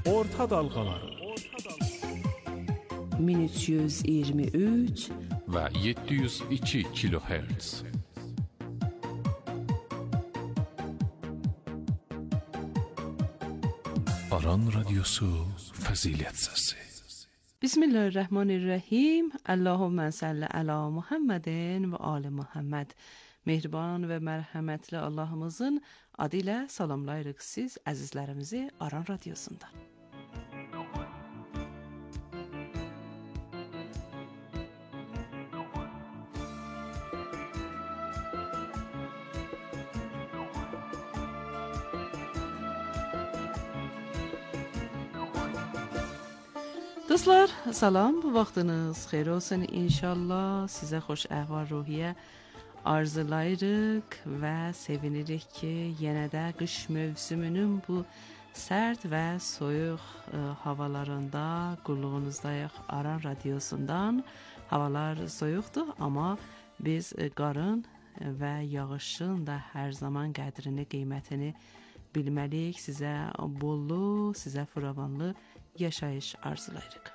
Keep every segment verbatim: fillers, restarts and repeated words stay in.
Orta Dalğaları min üç yüz iyirmi üç və yeddi yüz iki kilohertz. Aran Radyosu Fəzilət Səsi. Bismillahirrahmanirrahim. Allahümme salli ala Muhammedin ve ali Muhammed. Mehriban ve mərhəmətli Allahımızın adıyla salamlayırıq siz əzizlərimizi Aran Radyosu'ndan. Dostlar, salam, bu vaxtınız xeyir olsun inşallah. Sizə xoş əhval-ruhiyyə arzulayırıq və sevinirik ki, yenə də qış mövsümünün bu sərt və soyuq ə, havalarında qulluğunuzdayıq Aran Radyosundan. Havalar soyuqdur, amma biz ə, qarın və yağışın da hər zaman qədrini, qiymətini bilməliyik. Sizə bollu, sizə firavanlı yaşayış arzulayırıq.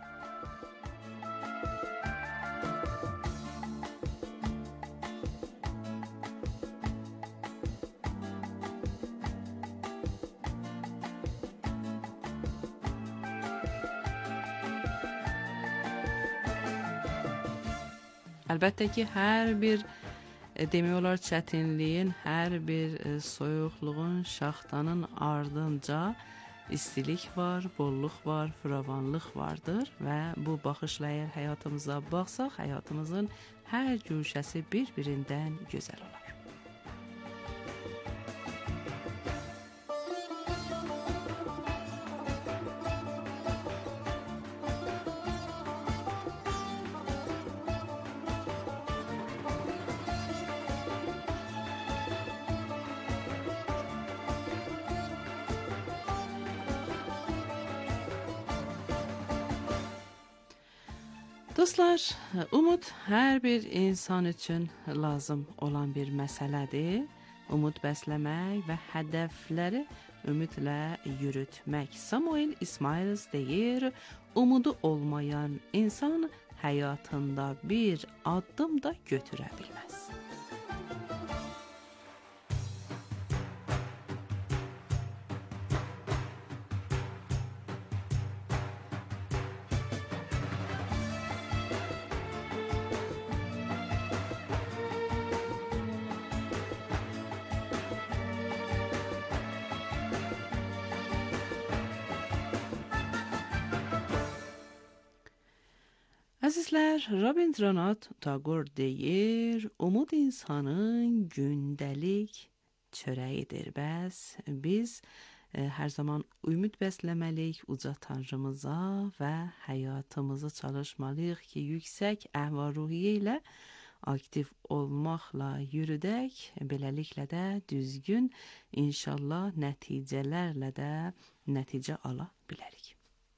Əlbəttə ki, hər bir demək olar çətinliyin, hər bir soyuqluğun, şaxtanın ardınca istilik var, bolluq var, firavanlıq vardır və bu baxışla əgər həyatımıza baxsaq, həyatımızın hər güşəsi bir-birindən gözəl olar. Dostlar, umud hər bir insan üçün lazım olan bir məsələdir. Umud bəsləmək və hədəfləri ümidlə yürütmək. Samuel İsmail deyir, umudu olmayan insan həyatında bir addım da götürə bilməz. Əzizlər, Rabindranath Tagore deyir, umud insanın gündəlik çörəyidir. Bəs biz e, hər zaman ümid bəsləməliyik uca Tanrımıza və həyatımızı çalışmalıyıq ki, yüksək əhval-ruhiyyə ilə aktiv olmaqla yürüdək. Beləliklə də düzgün, inşallah nəticələrlə də nəticə ala bilərik.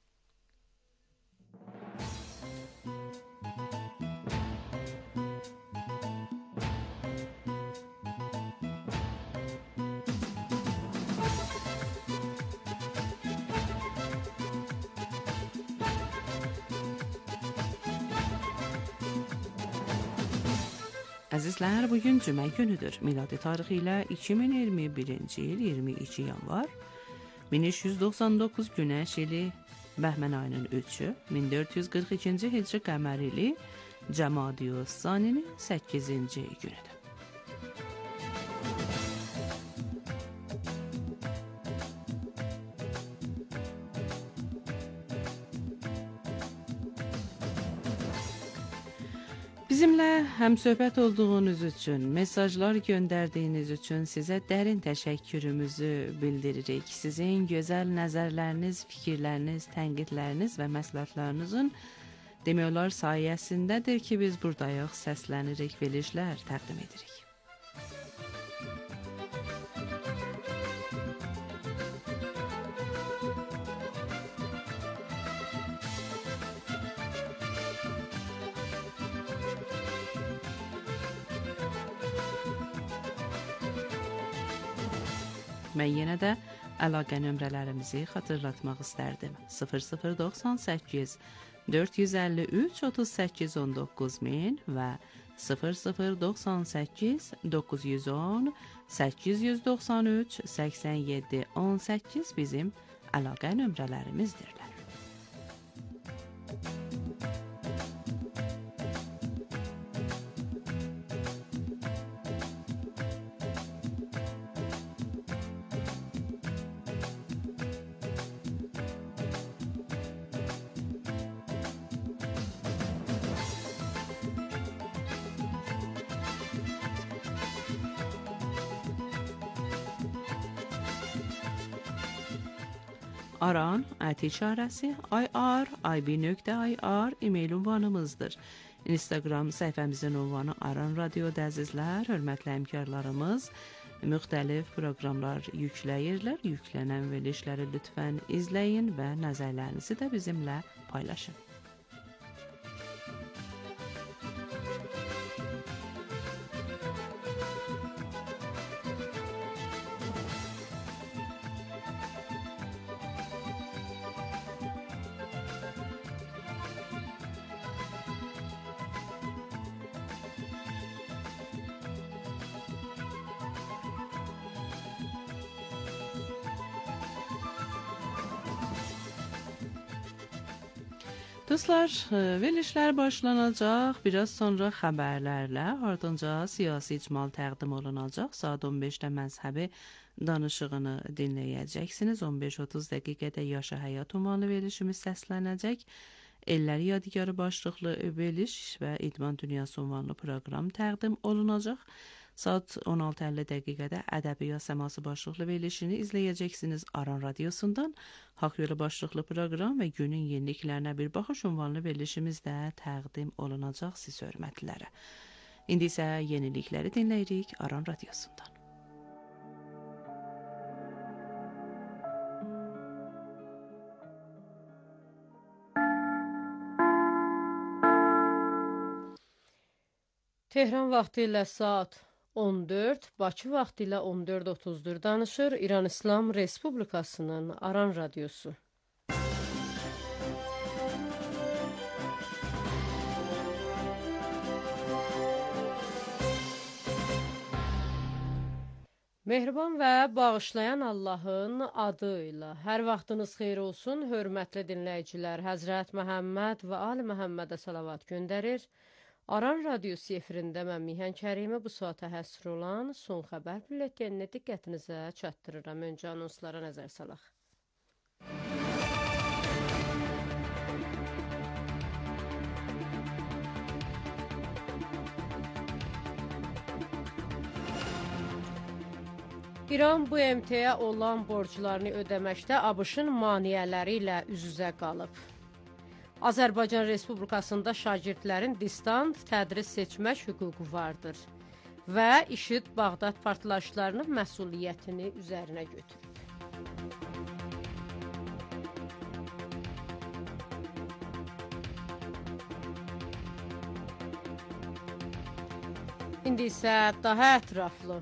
Əzizlər, bugün cümə günüdür. Miladi tarixi ilə iki min iyirmi birinci il iyirmi iki yanvar, min üç yüz doxsan doqquz Günəş ili Bəhmən ayının üçü, min dörd yüz qırx ikinci Hicri qəmər ili Cəmadi-ü-Saninin səkkizinci günüdür. Bizimlə həmsöhbət olduğunuz üçün, mesajlar göndərdiyiniz üçün sizə dərin təşəkkürümüzü bildiririk. Sizin gözəl nəzərləriniz, fikirləriniz, tənqidləriniz və məsləhətlərinizin demək olar sayəsindədir ki, biz buradayıq, səslənirik, verilişlər təqdim edirik. Mən yenə də əlaqə nömrələrimizi xatırlatmaq istərdim. sıfır sıfır doxsan səkkiz dörd yüz əlli üç otuz səkkiz on doqquz min və sıfır sıfır doxsan səkkiz doqquz yüz on səkkiz yüz doxsan üç səksən yeddi on səkkiz bizim əlaqə nömrələrimizdirlər. Aran, ət işarəsi, ir, ib.ir e-mail ünvanımızdır. Instagram səhifəmizin ünvanı Aran Radioda əzizlər, hörmətli həmkarlarımız müxtəlif proqramlar yükləyirlər. Yüklənən verilişləri lütfən izləyin və nəzərlərinizi də bizimlə paylaşın. Dostlar, verilişlər başlanacaq. Biraz sonra xəbərlərlə, ardınca siyasi icmal təqdim olunacaq. Saat on beşdə məzhəbi danışığını dinləyəcəksiniz. on beş otuz dəqiqədə Yaşa Həyat ünvanlı verilişimiz səslənəcək. Elləri Yadigarı başlıqlı veriliş və İdman Dünyası ünvanlı proqram təqdim olunacaq. Saat on altı əlli dəqiqədə Ədəbiyyat Səması başlıqlı verilişini izləyəcəksiniz Aran Radiosundan. Haqq Yolu başlıqlı proqram və günün yeniliklərinə bir baxış ünvanlı verilişimiz də təqdim olunacaq siz hörmətlilərə. İndi isə yenilikləri dinləyirik Aran Radiosundan. Tehran vaxtı ilə saat on dörd, Bakı vaxtı ilə on dörd otuzdur danışır İran İslam Respublikasının Aran Radiosu. Mehriban və bağışlayan Allahın adı ilə hər vaxtınız xeyir olsun, hörmətli dinləyicilər. Həzrət Məhəmməd və Ali Məhəmmədə salavat göndərir. Aran Radiosu efirində mən Mihan Kərimi bu saata həsr olan son xəbər bülletenini diqqətinizə çatdırıram. Öncə anonslara nəzər salaq. İran B M T-yə olan borclarını ödəməkdə ABŞ-ın maneələri ilə üz-üzə qalıb. Azərbaycan Respublikasında şagirdlərin distant tədris seçmək hüququ vardır və IŞİD Bağdad partlayışlarının məsuliyyətini üzərinə götürüb. İndi isə daha ətraflı.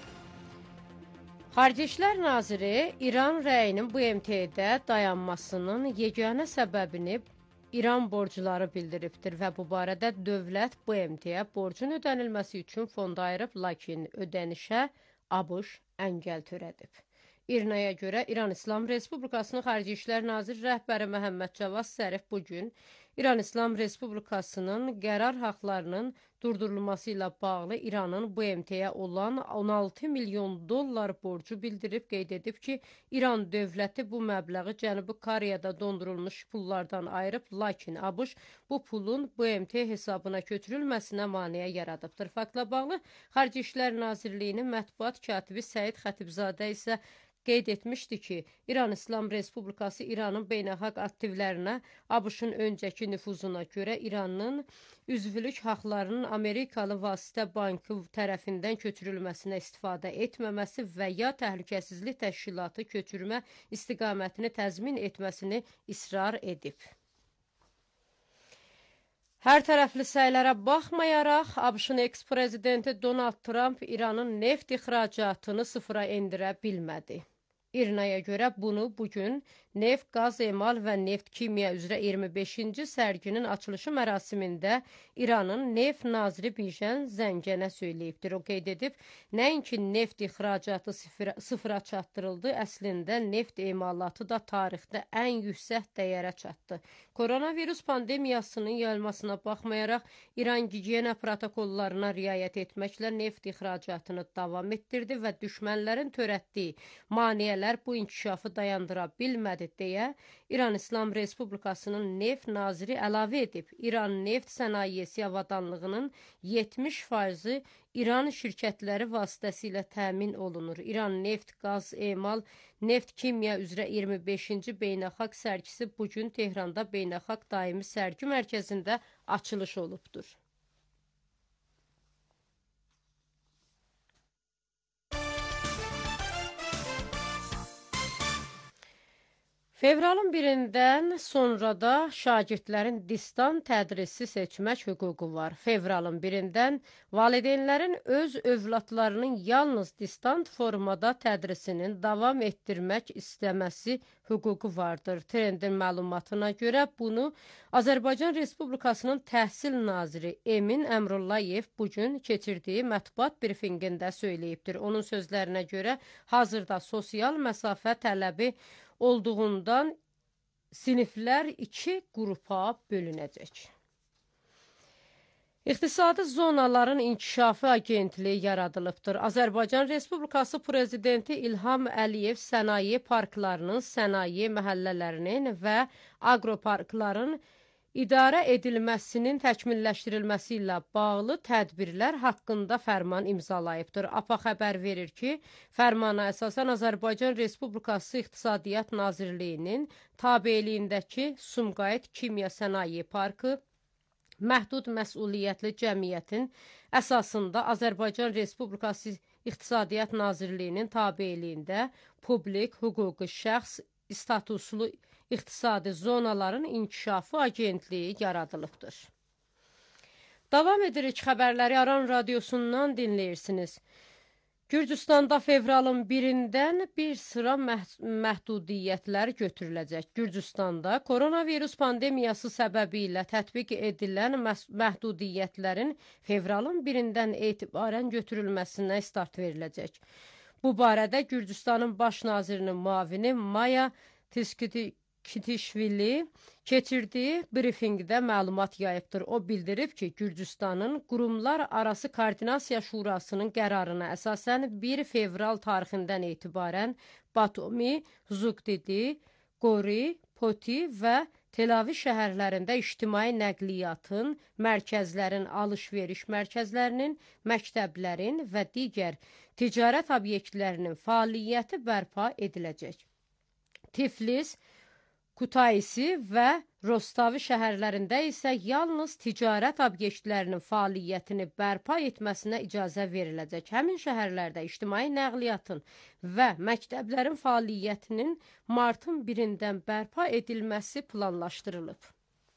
Xarici İşlər Naziri İran rəyinin B M T-də dayanmasının yeganə səbəbini İran borcları bildiribdir və bu barədə dövlət B M T-yə borcun ödənilməsi üçün fond ayırıb, lakin ödənişə ABŞ əngəl törədib. İRNA-ya görə İran İslam Respublikasının Xarici İşlər Naziri rəhbəri Məhəmməd Cavad Zərif bugün İran İslam Respublikasının qərar haqlarının durdurulması ilə bağlı İranın B M T-yə olan on altı milyon dollar borcu bildirib, qeyd edib ki, İran dövləti bu məbləği Cənubi Koreyada dondurulmuş pullardan ayırıb, lakin ABŞ bu pulun B M T hesabına köçürülməsinə maneə yaradıbdır. Faktla bağlı Xarici İşlər Nazirliyinin mətbuat katibi Səid Xətibzadə isə qeyd etmişdi ki, İran İslam Respublikası İranın beynəlxalq aktivlərinə ABŞ-ın öncəki nüfuzuna görə İranın üzvülük haqlarının Amerikalı vasitə bankı tərəfindən köçürülməsinə istifadə etməməsi və ya təhlükəsizlik təşkilatı köçürmə istiqamətini təzmin etməsini israr edib. Hər tərəfli səylərə baxmayaraq, ABŞ-ın eks-prezidenti Donald Trump İranın neft ixracatını sıfıra endirə bilmədi. İRNA-ya görə bunu bugün neft, qaz emal və neft kimya üzrə iyirmi beşinci sərginin açılışı mərasimində İranın neft naziri Bişən Zəngənə söyləyibdir. O qeyd edib, nəinki neft ixracatı sıfıra, sıfıra çatdırıldı, əslində neft emalatı da tarixdə ən yüksək dəyərə çatdı. Koronavirus pandemiyasının yayılmasına baxmayaraq, İran gigiyena protokollarına riayət etməklə neft ixracatını davam etdirdi və düşmənlərin törətdiyi maneələr bu inkişafı dayandıra bilmədi deyə İran İslam Respublikasının neft naziri əlavə edib. İran neft sənayesi avadanlığının yetmiş faizi İran şirkətləri vasitəsilə təmin olunur. İran neft, qaz, emal, neft kimya üzrə iyirmi beşinci beynəlxalq sərgisi bugün Tehranda beynəlxalq daimi sərgi mərkəzində açılış olubdur. Fevralın birindən sonra da şagirdlərin distan tədrisi seçmək hüququ var. Fevralın birindən valideynlərin öz övladlarının yalnız distant formada tədrisinin davam etdirmək istəməsi hüququ vardır. Trendin məlumatına görə bunu Azərbaycan Respublikasının Təhsil naziri Emin Əmrullayev bugün keçirdiyi mətbuat brifinqində söyləyibdir. Onun sözlərinə görə hazırda sosial məsafə tələbi olduğundan siniflər iki qrupa bölünəcək. İqtisadi zonaların inkişafı agentliyi yaradılıbdır. Azərbaycan Respublikası Prezidenti İlham Əliyev sənaye parklarının, sənaye məhəllələrinin və agroparkların İdarə edilməsinin təkmilləşdirilməsi ilə bağlı tədbirlər haqqında fərman imzalayıbdır. APA xəbər verir ki, fərmana əsasən Azərbaycan Respublikası İqtisadiyyat Nazirliyinin tabeliyindəki Sumqayıt Kimya Sənaye Parkı məhdud məsuliyyətli cəmiyyətin əsasında Azərbaycan Respublikası İqtisadiyyat Nazirliyinin tabeliyində publik, hüquqi şəxs statuslu İqtisadi zonaların inkişafı agentliyi yaradılıbdır. Davam edirik xəbərləri Aran radiosundan dinləyirsiniz. Gürcüstanda fevralın birindən bir sıra məhdudiyyətlər götürüləcək. Gürcüstanda koronavirus pandemiyası səbəbi ilə tətbiq edilən məhdudiyyətlərin fevralın birindən etibarən götürülməsinə start veriləcək. Bu barədə Gürcüstanın baş nazirinin müavini Maya Tiskiti Kitişvili keçirdiyi brifinqdə məlumat yayıbdır. O bildirib ki, Gürcüstanın Qurumlar Arası Koordinasiya Şurasının qərarına əsasən bir fevral tarixindən etibarən Batumi, Zugdidi, Qori, Poti və Tel-Aviv şəhərlərində ictimai nəqliyyatın, mərkəzlərin, alış-veriş mərkəzlərinin, məktəblərin və digər ticarət obyektlərinin fəaliyyəti bərpa ediləcək. Tiflis, Kutaisi və Rostavi şəhərlərində isə yalnız ticarət obyektlərinin fəaliyyətini bərpa etməsinə icazə veriləcək. Həmin şəhərlərdə ictimai nəqliyyatın və məktəblərin fəaliyyətinin martın birindən bərpa edilməsi planlaşdırılıb.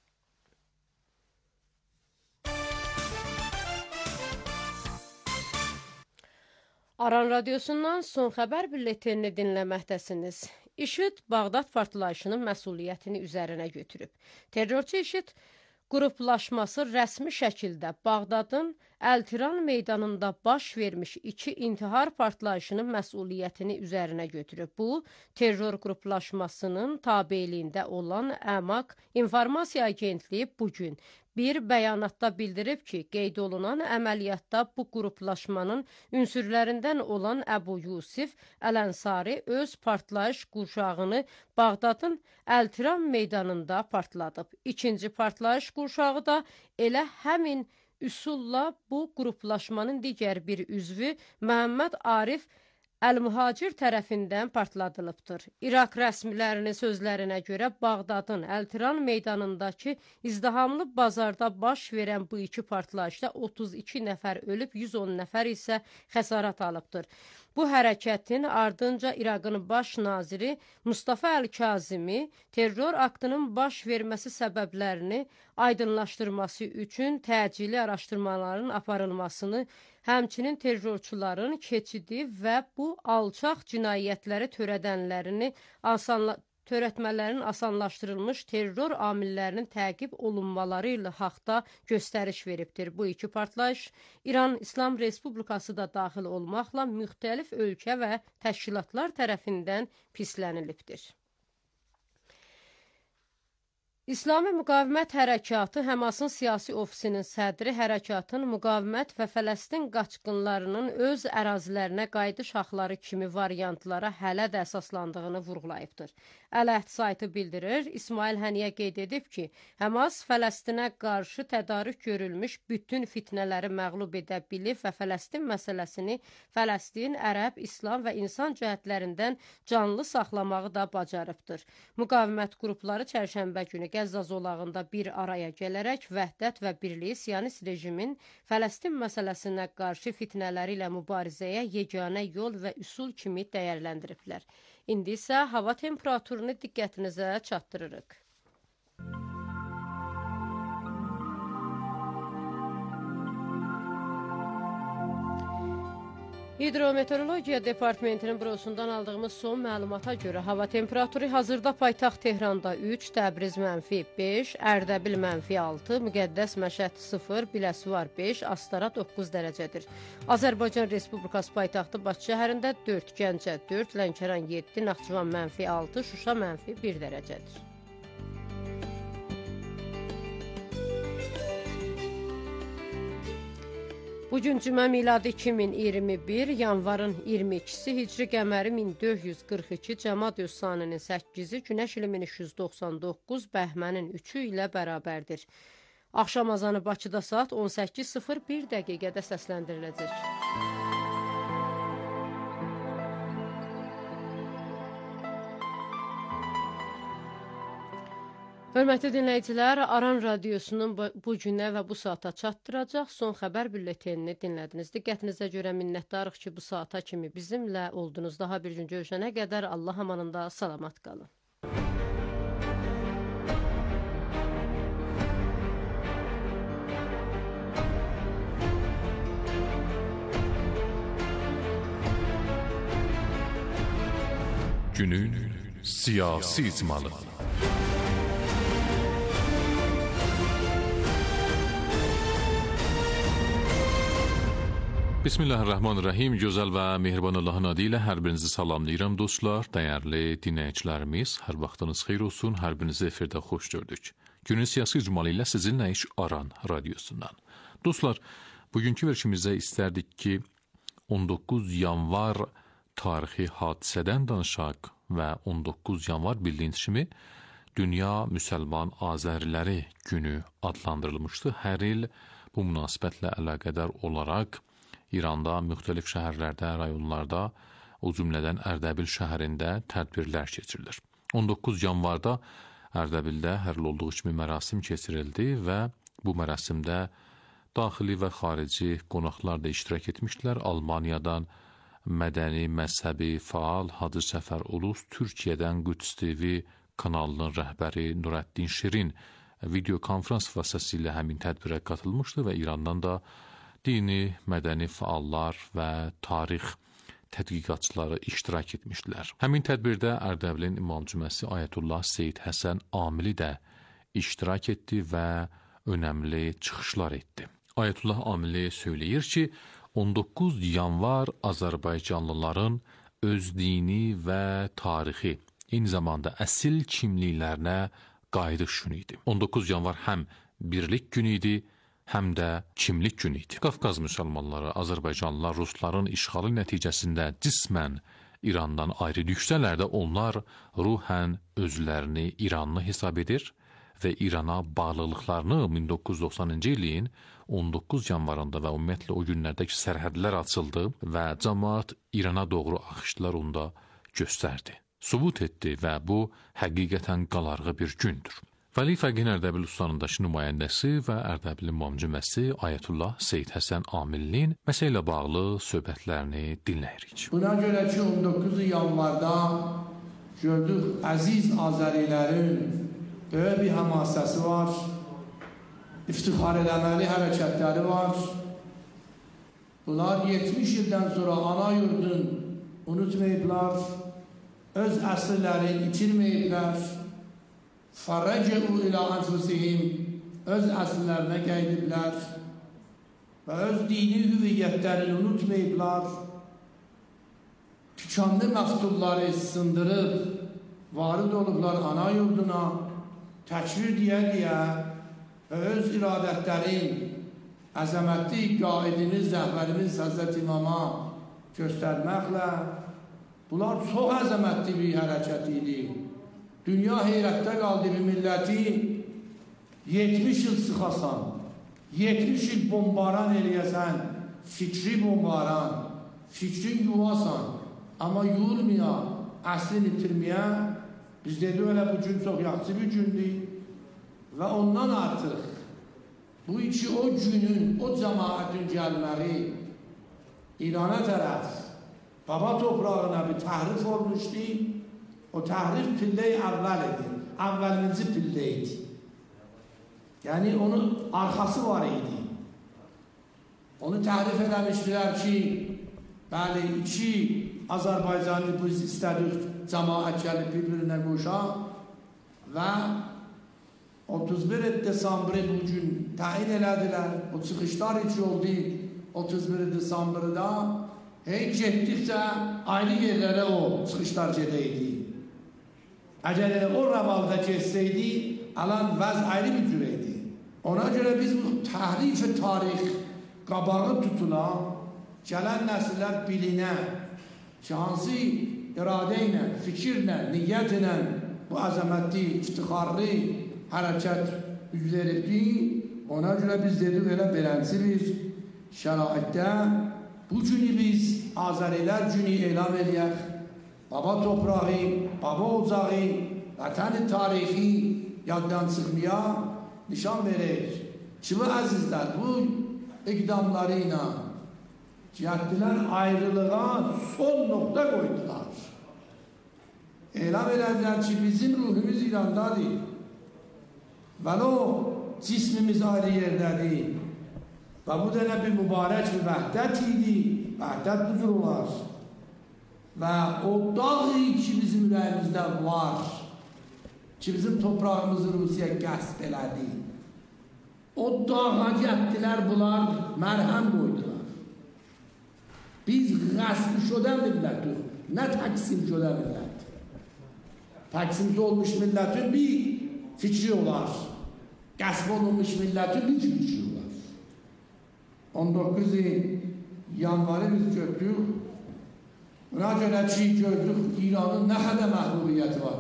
Aran radiosundan son xəbər bülletenini dinləməkdəsiniz. İŞİD Bağdad partlayışının məsuliyyətini üzərinə götürüb. Terrorçu İŞİD qruplaşması rəsmi şəkildə Bağdadın Əltiran meydanında baş vermiş iki intihar partlayışının məsuliyyətini üzərinə götürüb. Bu, terror qruplaşmasının tabeliyində olan Əmaq İnformasiya Agentliyi bugün bir bəyanatda bildirib ki, qeyd olunan əməliyyatda bu qruplaşmanın ünsürlərindən olan Əbu Yusif Əl-Ənsari öz partlayış qurşağını Bağdadın Əltiran meydanında partladıb. İkinci partlayış qurşağı da elə həmin üsulla bu qruplaşmanın digər bir üzvü Məhəmməd Arif Əl-Mühacir tərəfindən partladılıbdır. İraq rəsmilərinin sözlərinə görə Bağdadın Əltiran meydanındakı izdihamlı bazarda baş verən bu iki partlayışda otuz iki nəfər ölüb, yüz on nəfər isə xəsarət alıbdır. Bu hərəkətin ardınca İraqın baş naziri Mustafa Əl-Kazimi terror aktının baş verməsi səbəblərini aydınlaşdırması üçün təcili araşdırmaların aparılmasını Həmçinin terrorçuların keçidi və bu alçaq cinayətləri törədənlərini asanla törətmələrin asanlaşdırılmış terror amillərinin təqib olunmaları ilə haqda göstəriş veribdir. Bu iki partlayış İran İslam Respublikası da daxil olmaqla müxtəlif ölkə və təşkilatlar tərəfindən pislənilibdir. İslami Müqavimət Hərəkatı Həmasın siyasi ofisinin sədri hərəkatın müqavimət və Fələstin qaçqınlarının öz ərazilərinə qayıdış haqları kimi variantlara hələ də əsaslandığını vurğulayıbdır. Əl-Əhd saytı bildirir, İsmail Həniyə qeyd edib ki, Həmas Fələstinə qarşı tədarük görülmüş bütün fitnələri məğlub edə bilib və Fələstin məsələsini Fələstin, ərəb, İslam və insan cəhətlərindən canlı saxlamağı da bacarıbdır. Müqavimət qrupları çərşənbə günü Qəzza zolağında bir araya gələrək vəhdət və birliyi Siyonist rejimin Fələstin məsələsinə qarşı fitnələri ilə mübarizəyə yeganə yol və üsul kimi dəyərləndiriblər. İndi isə hava temperaturunu diqqətinizə çatdırırıq. Hidrometeorologiya Departamentinin bürosundan aldığımız son məlumata görə hava temperaturu hazırda paytaxt Tehranda üç, Təbriz mənfi beş, Ərdəbil mənfi altı, Müqəddəs Məşəd sıfır, Biləsuvar beş, Astara doqquz dərəcədir. Azərbaycan Respublikası paytaxtı Bakı şəhərində dörd, Gəncə dörd, Lənkəran yeddi, Naxçıvan mənfi altı, Şuşa mənfi bir dərəcədir. Bugün cümə miladi iki min iyirmi bir, yanvarın iyirmi ikisi, hicri qəməri min dörd yüz qırx iki, cəmad üssaninin səkkizi, günəş ili min üç yüz doxsan doqquz, bəhmənin üçü ilə bərabərdir. Axşam azanı Bakıda saat on səkkiz sıfır bir dəqiqədə səsləndiriləcək. Hörmətli dinləyicilər, Aran Radiosunun bu günə və bu saata çatdıracaq son xəbər bülletenini dinlədiniz. Diqqətinizə görə minnətdarıq ki, bu saata kimi bizimlə oldunuz. Daha bir gün görüşənə qədər Allah amanında salamat qalın. Günün siyasi icmalı. Bismillahirrahmanirrahim. Gözəl və mehriban Allahın adı ilə hər birinizi salamlayıram dostlar, dəyərli dinləyicilərimiz. Hər vaxtınız xeyir olsun, hər birinizi efirdə xoş gördük. Günün siyasi icmalı ilə sizinlə iş Aran Radiosundan. Dostlar, bugünkü verişimizdə istərdik ki, on doqquz yanvar tarixi hadisədən danışaq və on doqquz yanvar bildiyiniz kimi Dünya Müsəlman Azəriləri günü adlandırılmışdı. Hər il bu münasibətlə əlaqədar olaraq İranda müxtəlif şəhərlərdə, rayonlarda, o cümlədən Ərdəbil şəhərində tədbirlər keçirilir. on doqquz yanvarda Ərdəbildə hər il olduğu kimi mərasim keçirildi və bu mərasimdə daxili və xarici qonaqlar da iştirak etmişdilər. Almaniyadan mədəni, məzhəbi, faal Hacı Səfər Ulus, Türkiyədən Qüds T V kanalının rəhbəri Nurəddin Şirin video konferans vasitəsilə həmin tədbirə qatılmışdı və İrandan da dini, mədəni fəallar və tarix tədqiqatçıları iştirak etmişdilər. Həmin tədbirdə Ərdəbilin İmam Cüməsi Ayətullah Seyid Həsən Amili də iştirak etdi və önəmli çıxışlar etdi. Ayətullah Amili söyləyir ki, on doqquz yanvar Azərbaycanlıların öz dini və tarixi, eyni zamanda əsil kimliklərinə qayıdış günü idi. on doqquz yanvar həm birlik günü idi, həm də kimlik günü idi. Qafqaz müsəlmanları, Azərbaycanlılar Rusların işğalı nəticəsində cismən İrandan ayrı düşsələr də onlar ruhən özlərini İranlı hesab edir və İrana bağlılıqlarını min doqquz yüz doxsanıncı ilin on doqquz yanvarında və ümumiyyətlə o günlərdəki sərhədlər açıldı və cəmaət İrana doğru axışdılar onda göstərdi, sübut etdi və bu həqiqətən qalarğı bir gündür. Vəli Fəqin Ərdəbil Ustanındakı nümayəndəsi və Ərdəbil İmam Cüməsi Ayətullah Seyid Həsən Amilinin məsələ ilə bağlı söhbətlərini dinləyirik. Buna görə ki, on doqquz yanvarda gördük əziz Azərilərin böyük bir həmasəsi var, iftixar eləməli hərəkətləri var Bunlar yetmiş ildən sonra ana yurdun unutmayıblar, öz əsrlərini itirməyiblər. Fərəcəu ilə anfusihim, öz əsrlərinə qeydiblər və öz dini hüviyyətlərini unutmayıblar. Tükanlı məftulları sındırıb, varid olublar ana yurduna, təkvir deyə-deyə və öz iradətlərin əzəmətli qaidimiz, rəhbərimiz Həzrət İmama göstərməklə, bunlar çox əzəmətli bir hərəkət idi. Dünya heyrətdə qaldı bir milləti yetmiş il sıxasan, yetmiş il bombaran eləyəsən, fikri bombaran, fikrin yuvasan, amma yuyulmaya, əslini itirməyə, biz dedik öyle bu gün çox yaxşı bir gündür və ondan artıq bu iki o günün, o cəmaətin gəlməyi İrana tərəf, baba toprağına bir təhrif olmuşdu. O təhrif pillə-i əvvəl idi, əvvəlinci pillə idi. Yəni onun arxası var idi. Onu təhrif eləmişdilər ki, bəli, iki Azərbaycanlı biz istədik cəmaət gəlib bir-birinə qoşaq və otuz bir Desembri bugün təyin elədilər. O çıxışlar içi oldu otuz bir Desembr'da. Hey getdikcə ayrı yerlərə o çıxışlar gedəydi. Əgər o rəvalda geçsəydi, alan vəz ayrı bir cürəydi. Ona görə biz bu təhrif tarix qabağı tutulan, gələn nəsiller bilinə, ki, hansı iradə ilə, fikirlə, niyyət ilə bu əzəmətli, iftixarlı hərəkət üz veribdi. Ona görə biz dedik, elə belənsi bir şəraitdə bu günü biz Azərilər günü elan edək. Baba toprağı, baba ocağı, vətən tarixi yaddan çıxmaya nişan verir. Ki, bu əzizlər, bu iqdamları ilə cəhdilər ayrılığa son nokta koydular. Elan edildiler ki, bizim ruhumuz İran'dadır. Və o cismimiz ayrı yerdedir. Və bu dənə bir mübarək bir vəhdət idi. Vəhdət budur olar. Və o dağ ki bizim ürəyimizdə var, ki bizim toprağımızı Rusiya qəsb elədi. O dağa getdilər, bunlar mərhəm qoydular. Biz qəsb şudə millətik, nə təksim şudə millət. Təksimci olmuş milletin bir fikri olar. Qəsb olunmuş milletin bir fikri olar. on dokuz yanvarı biz gördük. Buna görə ki, gördük İranın nə qədər məhrubiyyəti var.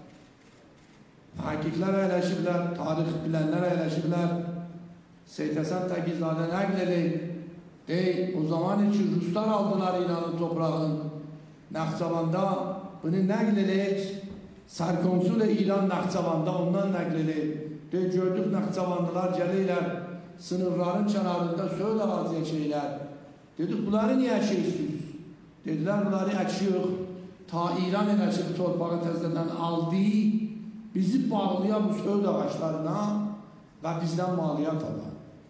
Hakiklər əyləşiblər, tarix bilənlər əyləşiblər. Seyyid Həsən Təqizadə nəql edib. Dey, o zaman ki, Ruslar aldılar İranın toprağını. Naxçıvanda bunu nəql edib. Sərkonsul İran Naxçıvanda ondan nəql edib. Dey, gördük Naxçıvandılar gəlirlər, sınırların kənarında söz ağacıya şeylər. Dedik, bunları niyə şeysiz? Dedilər, bunları əkiyor, ta İran eləşib torpağı təzədən aldı, bizi bağlaya bu söz ağaçlarına və bizdən maliyyat alır.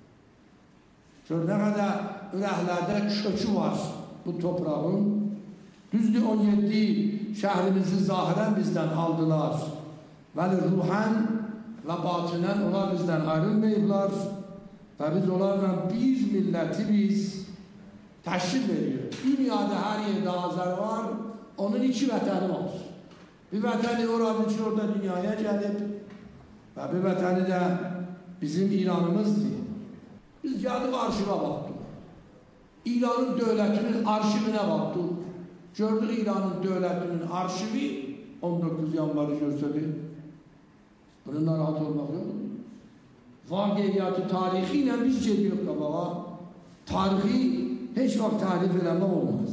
Gör, nə qədər ürəklərdə kökü var bu toprağın. Düzdür, on yeddi şəhrimizi zahirən bizdən aldılar. Vəli ruhən və batınən onlar bizdən ayrılmayıblar və biz onlarla bir milləti biz təşkil veriyor. Dünyada her yerde Azər var, onun iki vətəni var. Bir vətəni oranın ki, orada dünyaya gəlib və bir vətəni də bizim İranımızdır. Biz gəlib arşivə baxdıq. İranın dövlətinin arşivinə baxdıq. Gördük İranın dövlətinin arşivi on dokuz yanvarı göstərir. Bunun narahat olmaq yok. Vaqiyyatı tarixi ilə biz gediyoruz qabağa. Tarihi hiç vaxt tarif eləmək olmaz.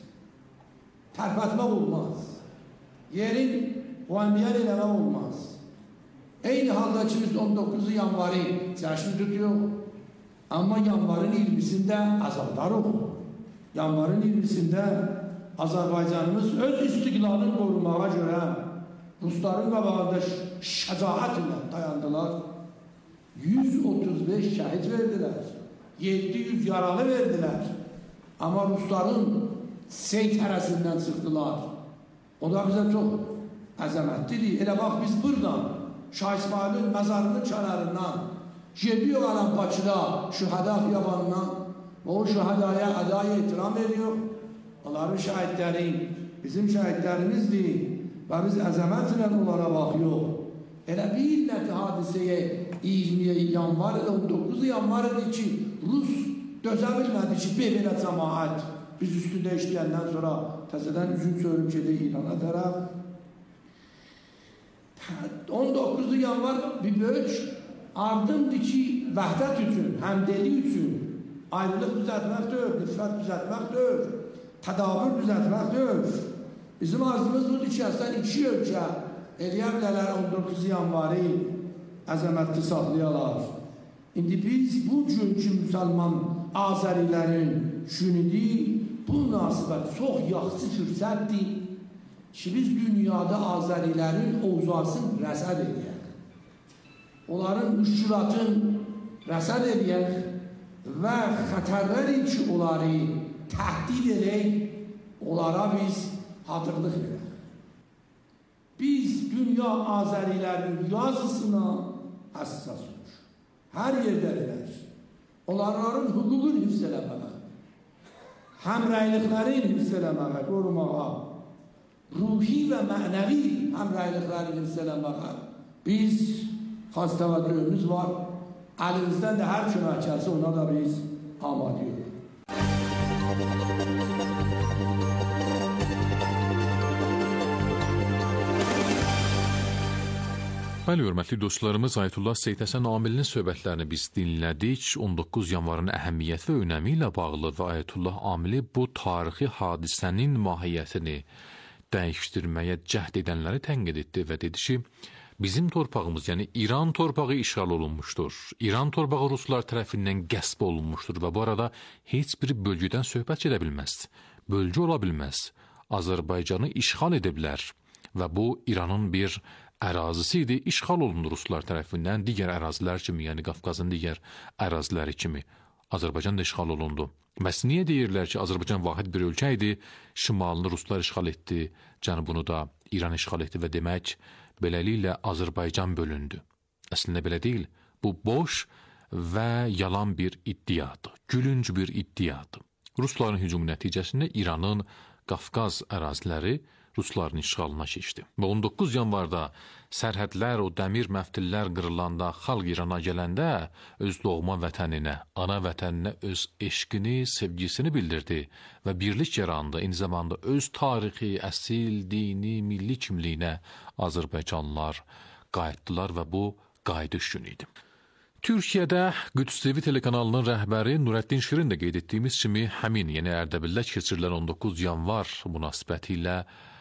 Tərpətmək olmaz. Yerin müəyyən eləmək olmaz. Eyni halda ki biz on dokuz yanvarı cəşn tutuyor. Amma yanvarın iyirmisində azaldarıq. Yanvarın iyirmisində Azərbaycanımız öz istiqlalını qorumağa görə Rusların qabağında şəcaət ilə dayandılar. yüz otuz beş şəhid verdilər. yeddi yüz yaralı verdiler. Ama Rusların seyteresinden çıktılar. O da bize çok əzəmətlidir. Elə bax biz buradan Şah İsmail'in məzarının kənarından gidiyor alan Bakıda şühada xiyabanından ve o şühadaya adaya itiram ediyor. Onların şəhidləri bizim şəhidlərimizdir ve biz əzəmətlə onlara bakıyor. Elə bir illəti hadiseye iyirmi yanvar ile on dokuz yanvar idi ki Rus dözə bilmədi ki belə cəmaət biz üstündə işləyəndən sonra təzədən üzün söylüb gedir İrana tərəf. on dokuz yanvar bir böyük ardındır ki vəhdət üçün, həmdeli üçün ayrılıq düzəltmək deyil, nifrət düzəltmək deyil, tədavür düzəltmək deyil. Bizim arzumuz budur ki, əslən iki ölkə eləyə bilərlər on dokuz yanvarı əzəmətli saxlayalar. İndi biz bu günkü müsəlman Azərilərin günüdür, bu münasibət çox yaxşı fürsətdir ki, biz dünyada Azərilərin ovzasını rəsəd edək. Onların müşkülatın rəsəd edək və xətərləri ki, onları təhdid edək, onlara biz hazırlıq edək. Biz dünya Azərilərin yazısına həssas olur. Hər yerdə edək. Onların hüququn hifz eləməyə, həmrəyliklərin hifz eləməyə, qorumağa, ruhi və mənəvi həmrəyliklərin hifz eləməyə biz xas təvəccühümüz var. Əlimizdən də hər köməkçəsi ona da biz amadıyıq. Bəli, hörmətli dostlarımız, Ayətullah Seyid Həsən Amilinin söhbətlərini biz dinlədik. on doqquz yanvarın əhəmiyyəti və önəmi ilə bağlı və Ayətullah Amili bu tarixi hadisənin mahiyyətini dəyişdirməyə cəhd edənləri tənqid etdi və dedi ki, bizim torpağımız, yəni İran torpağı işğal olunmuşdur. İran torpağı Ruslar tərəfindən qəsb olunmuşdur və bu arada heç bir bölgüdən söhbət gedə bilməz. Bölgü ola bilməz. Azərbaycanı işğal edə bilər və bu İranın bir ərazisi idi, işğal olundu Ruslar tərəfindən, digər ərazilər kimi, yəni Qafqazın digər əraziləri kimi Azərbaycan da işğal olundu. Bəs niyə deyirlər ki, Azərbaycan vahid bir ölkə idi, şimalını Ruslar işğal etdi, cənubunu da İran işğal etdi və demək, beləliklə Azərbaycan bölündü. Əslində belə deyil, bu boş və yalan bir iddiadır, gülünc bir iddiadır. Rusların hücumu nəticəsində İranın Qafqaz əraziləri Rusların işğalına keçdi. Və on doqquz yanvarda sərhədlər, o dəmir məftillər qırılanda, xalq İrana gələndə öz doğma vətəninə, ana vətəninə öz eşqini, sevgisini bildirdi və birlik yarandı. Eyni zamanda öz tarixi, əsil, dini, milli kimliyinə Azərbaycanlılar qayıtdılar və bu qayıdış günü idi. Türkiyədə Qüds T V telekanalının rəhbəri Nurəddin Şirin də qeyd etdiyimiz kimi həmin, yəni Ərdəbildə keçirilən on doqquz yanvar münasibəti ilə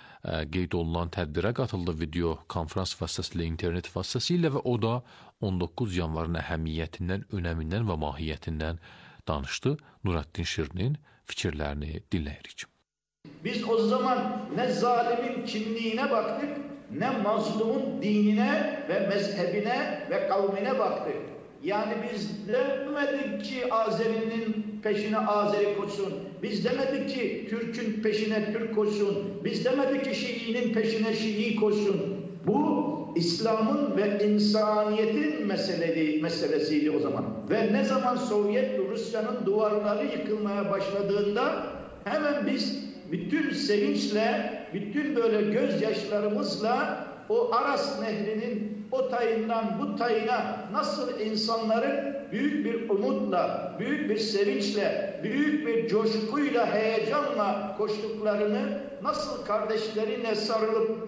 qeyd olunan tədbirə qatıldı video konferans vasitəsilə, internet vasitəsilə və o da on doqquz yanvarın əhəmiyyətindən, önəmindən və mahiyyətindən danışdı. Nurəddin Şirinin fikirlərini dinləyirik. Biz o zaman nə zalimin kimliyinə baktık, nə mazlumun dinine ve mezhebine ve kavmine baktık. Yani biz demedik ki Azeri'nin peşine Azeri koşsun. Biz demedik ki Türk'ün peşine Türk koşsun. Biz demedik ki Şii'nin peşine Şii koşsun. Bu İslam'ın ve insaniyetin meselesi, meselesiydi o zaman. Ve ne zaman Sovyet Rusya'nın duvarları yıkılmaya başladığında hemen biz bütün sevinçle, bütün böyle gözyaşlarımızla o Aras Nehri'nin o tayından bu tayına nasıl insanların büyük bir umutla, büyük bir sevinçle, büyük bir coşkuyla, heyecanla koştuklarını, nasıl kardeşlerine sarılıp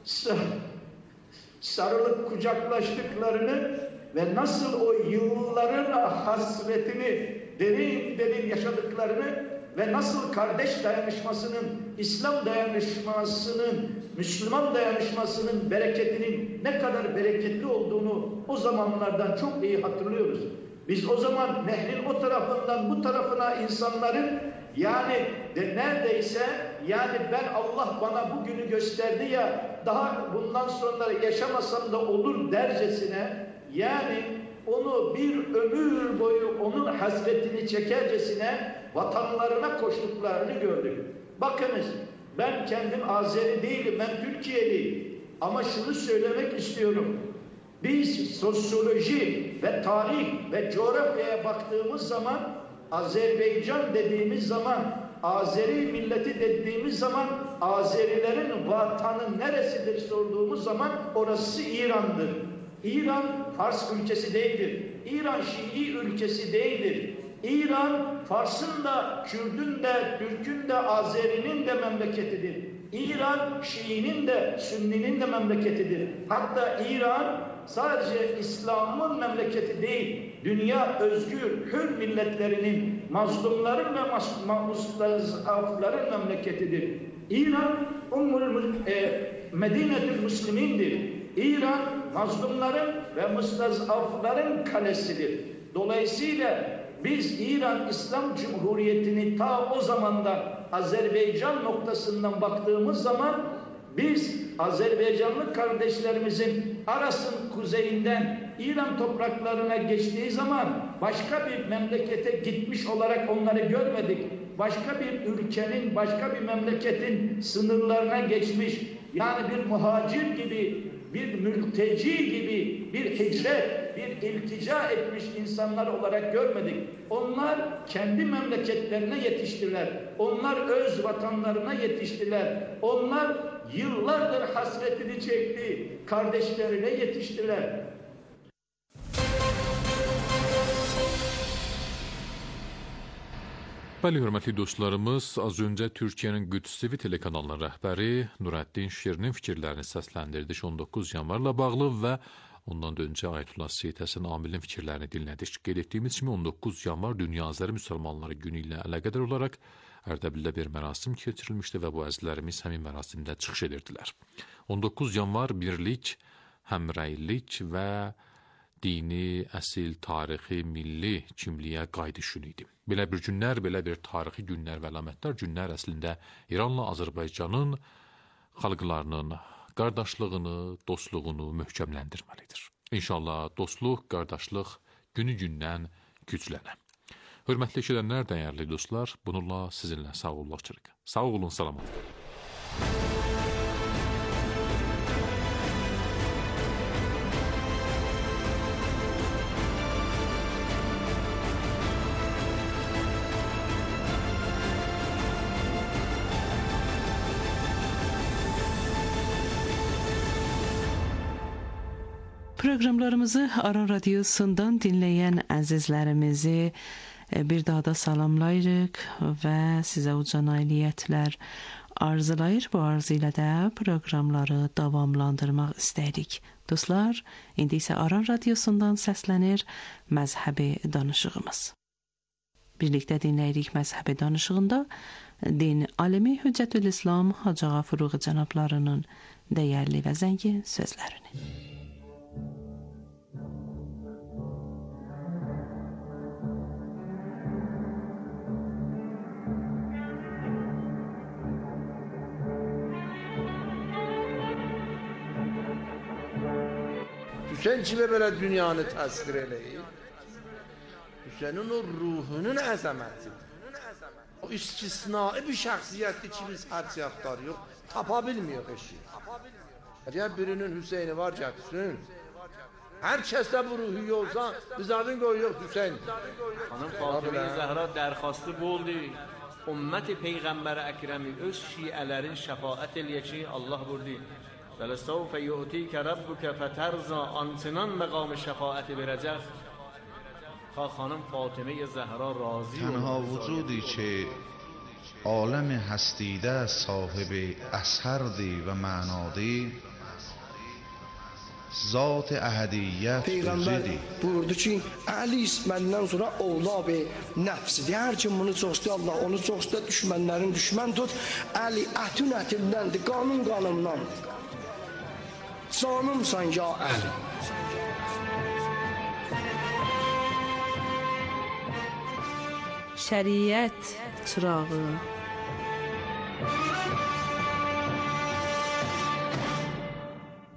sarılıp kucaklaştıklarını ve nasıl o yılların hasretini derin derin yaşadıklarını ve nasıl kardeş dayanışmasının, İslam dayanışmasının, Müslüman dayanışmasının bereketinin ne kadar bereketli olduğunu o zamanlardan çok iyi hatırlıyoruz. Biz o zaman nehrin o tarafından bu tarafına insanların yani de neredeyse yani ben Allah bana bugünü gösterdi ya daha bundan sonra yaşamasam da olur dercesine yani onu bir ömür boyu onun hasretini çekercesine vatanlarına koştuklarını gördük. Bakınız, ben kendim Azeri değilim, ben Türkiye'liyim. Ama şunu söylemek istiyorum. Biz sosyoloji ve tarih ve coğrafyaya baktığımız zaman, Azerbaycan dediğimiz zaman, Azeri milleti dediğimiz zaman, Azerilerin vatanı neresidir sorduğumuz zaman orası İran'dır. İran Fars ülkesi değildir. İran Şii ülkesi değildir. İran Fars'ın da, Kürd'ün de, Türk'ün de, Azeri'nin de memleketidir. İran Şii'nin de, Sünni'nin de memleketidir. Hatta İran sadece İslam'ın memleketi değil, dünya özgür, hür milletlerinin, mazlumların ve mustazafların memleketidir. İran Ummul e, Medinetül Müslümindir. İran mazlumların ve mustazafların kalesidir. Dolayısıyla biz İran İslam Cumhuriyeti'ni ta o zamandan Azerbaycan noktasından baktığımız zaman biz Azerbaycanlı kardeşlerimizin Aras'ın kuzeyinden İran topraklarına geçtiği zaman başka bir memlekete gitmiş olarak onları görmedik. Başka bir ülkenin, başka bir memleketin sınırlarına geçmiş, yani bir muhacir gibi, bir mülteci gibi, bir hicret, bir iltica etmiş insanlar olarak görmedik. Onlar kendi memleketlerine yetiştiler. Onlar öz vatanlarına yetiştiler. Onlar yıllardır hasretini çekti, kardeşlerine yetiştiler. Bəli, hörmətli dostlarımız, az öncə Türkiyənin Qüds T V telekanalının rəhbəri Nurəddin Şirinin fikirlərini səsləndirdik on doqquz yanvarla bağlı və ondan da öncə Ayətullah Seyid Həsən Amilin fikirlərini dinlədik. Qeyd etdiyimiz kimi on doqquz yanvar Dünya Azəri Müsəlmanları günü ilə əlaqədar olaraq Ərdəbildə bir mərasim keçirilmişdi və bu əzizlərimiz həmin mərasimdə çıxış edirdilər. on doqquz yanvar birlik, həmrəylik və dini, əsil, tarixi, milli kimliyə qayıdış günü idi. Belə bir günlər, belə bir tarixi günlər və əlamətlər günlər əslində İranla Azərbaycanın xalqlarının qardaşlığını, dostluğunu möhkəmləndirməlidir. İnşallah dostluq, qardaşlıq günü-gündən güclənə. Hörmətli eşidənlər, dəyərli dostlar, bununla sizinlə sağollaşırıq. Sağ olun, salamat. Proqramlarımızı Aran Radiosundan dinləyən əzizlərimizi bir daha da salamlayırıq və sizə uca nailiyyətlər arzulayır. Bu arzu ilə də proqramları davamlandırmaq istəyirik. Dostlar, indi isə Aran Radiosundan səslənir məzhəbi danışığımız. Birlikdə dinləyirik məzhəbi danışığında din alimi Hüccətül İslam Hacı Ağa Furuği cənablarının dəyərli və zəngin sözlərini. Hüseyin kimi belə dünyanı təsvir eləyir? Hüseynin o ruhunun əzəmətidir. O istisnai bir şəxsiyyətdir ki, biz hərciyyətlər yox, tapa bilmiyor eşi. Əgər birinin Hüseyni var gətirsin, hər kəsdə bu ruhu yolsa, biz adın qoyuyor Hüseyin. Xanım Fatıma Zəhra dərxastı bu oldu. Ümmət-i Peyğəmbər Əkrəmi öz şiələrin şəfaət eləyək ki, Allah vurdu. وَلَسَوْفَ يُؤْتِيكَ رَبُّكَ فَتَرْضَى آنچنان مقام شفاعت برجخ تا خانم فاطمه زهرا راضی تنها وجودی که عالم هستیده صاحب اثردی و معنادی zat əhədiyyət Peyğəmbər buyurdu ki, Əli məndən sonra ovlab-ı nəfsidir. Hər kim bunu çox istəyir, Allah onu çox istəyir, düşmənlərin düşmən tut. Əli ətün ətindəndir, qanun qanımdandır. Canımsan ya Əli. Şəriət çırağı.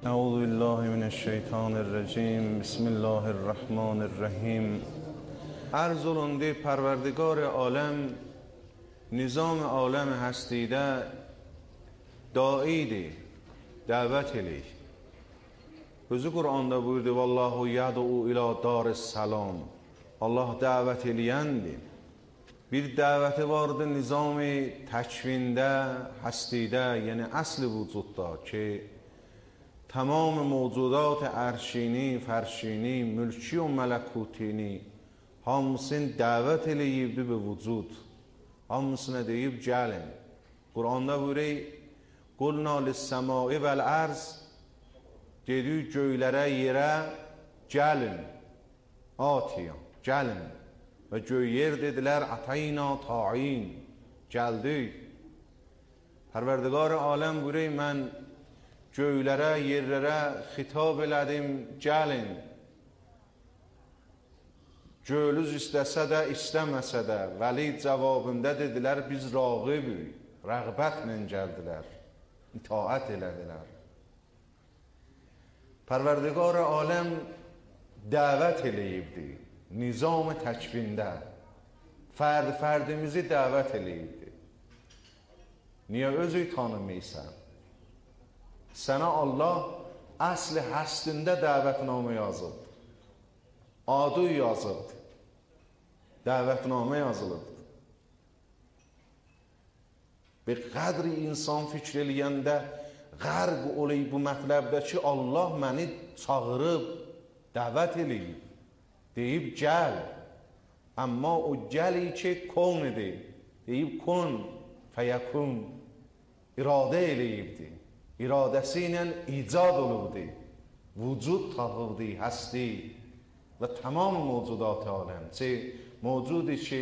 اعوذ بالله من الشیطان الرجیم بسم الله الرحمن الرحیم. عرض olundu پروردگار عالم nizam alem hastide daidi, davet eləyik. Özü Qur'anda buyurdu: Vallahu yad'u ila daris salam. Allah dəvət eləyəndir. Bir dəvəti vardı nizam-ı təkvində, həstidə, yəni əsl-i vücudda ki, tamam mevcudat ərşini, fərşini, mülki və mələkutini hamısını dəvət eləyibdi be vücud. Hamısına deyib gəlin. Qur'anda buyurur: Qulna lis-səmai vəl-ərz. Dedik göylərə, yerə gəlin. Atiyan, gəlin. Və göy yer dedilər atayna ta'in. Gəldik. Pərverdigar aləm buyurur: mən göylərə, yerlərə xitab elədim, gəlin. Gölüz istəsə də, istəməsə də, vəli cavabında dedilər, biz rağibük, rəğbətlə gəldilər, itaət elədilər. Pərverdigar aləm dəvət eləyibdi, nizam-ı təkvində, fərd-fərdimizi dəvət eləyibdi. Niyə özü tanımıysan? Sənə Allah əsli həstində dəvətnamə yazıldı. Adı yazıldı. Dəvətnamə yazılıbdır. Bir qədri insan fikr eləyəndə qərq olayı bu mətləbdə ki, Allah məni çağırıb, dəvət eləyib, deyib gəl. Amma o gəli ki, kon edir, deyib kon, fəyəkun, iradə eləyibdir. İradəsi ilə icad olubdur, vücud tapıbdır, həsti və tamam mevcudat aləm. Çi mevcudi ki,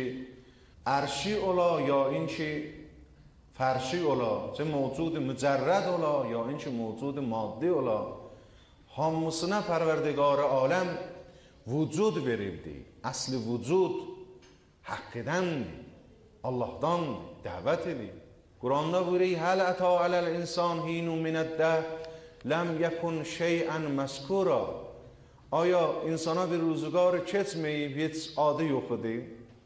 ərşi ola, ya in ki, fərşi ola, çi mevcudi mücərrəd ola, ya in ki, mevcudi maddi ola, hamısına pərverdigar aləm vücud veribdir. Əsli vücud haqqidəndir, Allahdandır, dəvət edir. Qur'anda buyuruyor: Həl əta aləl insan hinu minəddəh ləm yəkun şeyən məskura. Aya insana bir rüzgar keçməyib, heç adı yox idi.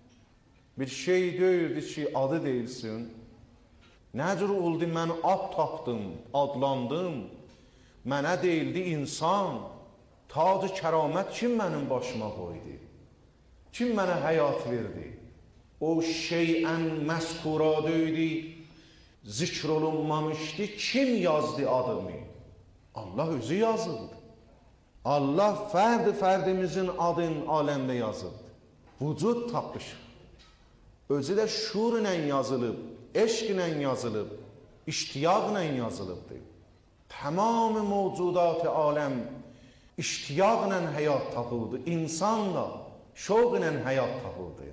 Bir şey deyildi ki, adı deyilsin. Nəcür oldu, mən ad tapdım, adlandım. Mənə deyildi insan. Tacı kəramət kim mənim başıma qoydu? Kim mənə həyat verdi? O şeyən məskura deyildi, zikr olunmamışdı. Kim yazdı adımı? Allah özü yazıldı. Allah fərd fərdimizin adını aləmdə yazıldı. Vücud tapışır. Özü də şuur ilə yazılıb, eşq ilə yazılıb, iştiyaqla yazılıbdır. Tamam mevcudat-ı aləm iştiyaqla həyat tapıldı. İnsan da şoq ilə həyat tapıldı.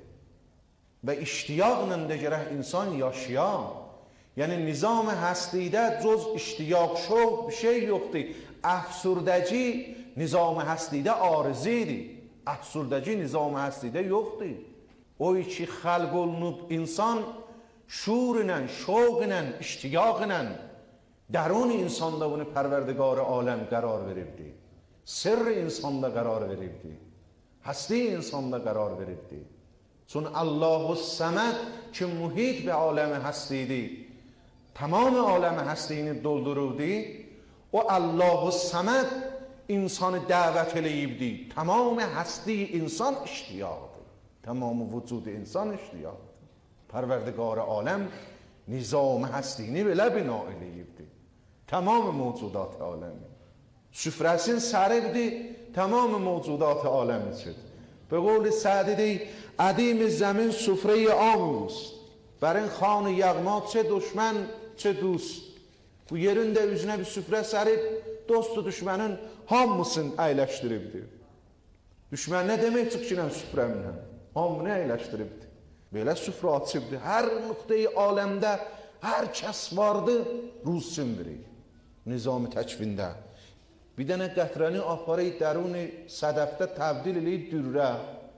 Və iştiyaqla da gərək insan yaşayan. Yəni nizam-ı həstidə coz iştiyaq, şoq bir şey yoxdur. Əfsurdəci nizam-ı həstidə arizidir. Əfsurdəci nizam-ı həstidə yoxdur. O ki xəlq olunub insan şuur ilə, şoq ilə, iştiyaq ilə dərun insanda bunu pərverdigar aləm qərar veribdi. Sirr insanda qərar veribdi. Həsti insanda qərar veribdi. Çün Allahu Səməd ki mühit bir aləmi həstidir, tamam aləmi həstiyini doldururdu. O Allahu Səməd insanı dəvət eləyibdi. Tamam həsti insan iştiyaqdır. Tamam vücud insan iştiyaqdır. Pərverdigar aləm nizam həstiyini belə bina eləyibdi. Tamam mevcudat aləmi. Süfrəsin səribdir, tamam mevcudat aləmi üçün. Be qovli Sədidi, ədim zəmin süfre-i amust. Bərin xanı yağma çə düşmən, çə dost. Bu yerin də üzünə bir süfrə sərib, dostu düşmənin hamısını əyləşdiribdir. Düşmən nə demək çıxkilən süfrəmlə? Hamını əyləşdiribdir. Belə süfrə açıbdır. Hər nöqtəyi aləmdə hər kəs vardı, ruz sindirir. Nizam-ı təkvində. Bir dənə qətrəni aparıyı dəruni sədəfdə təbdil eləyib dürrə.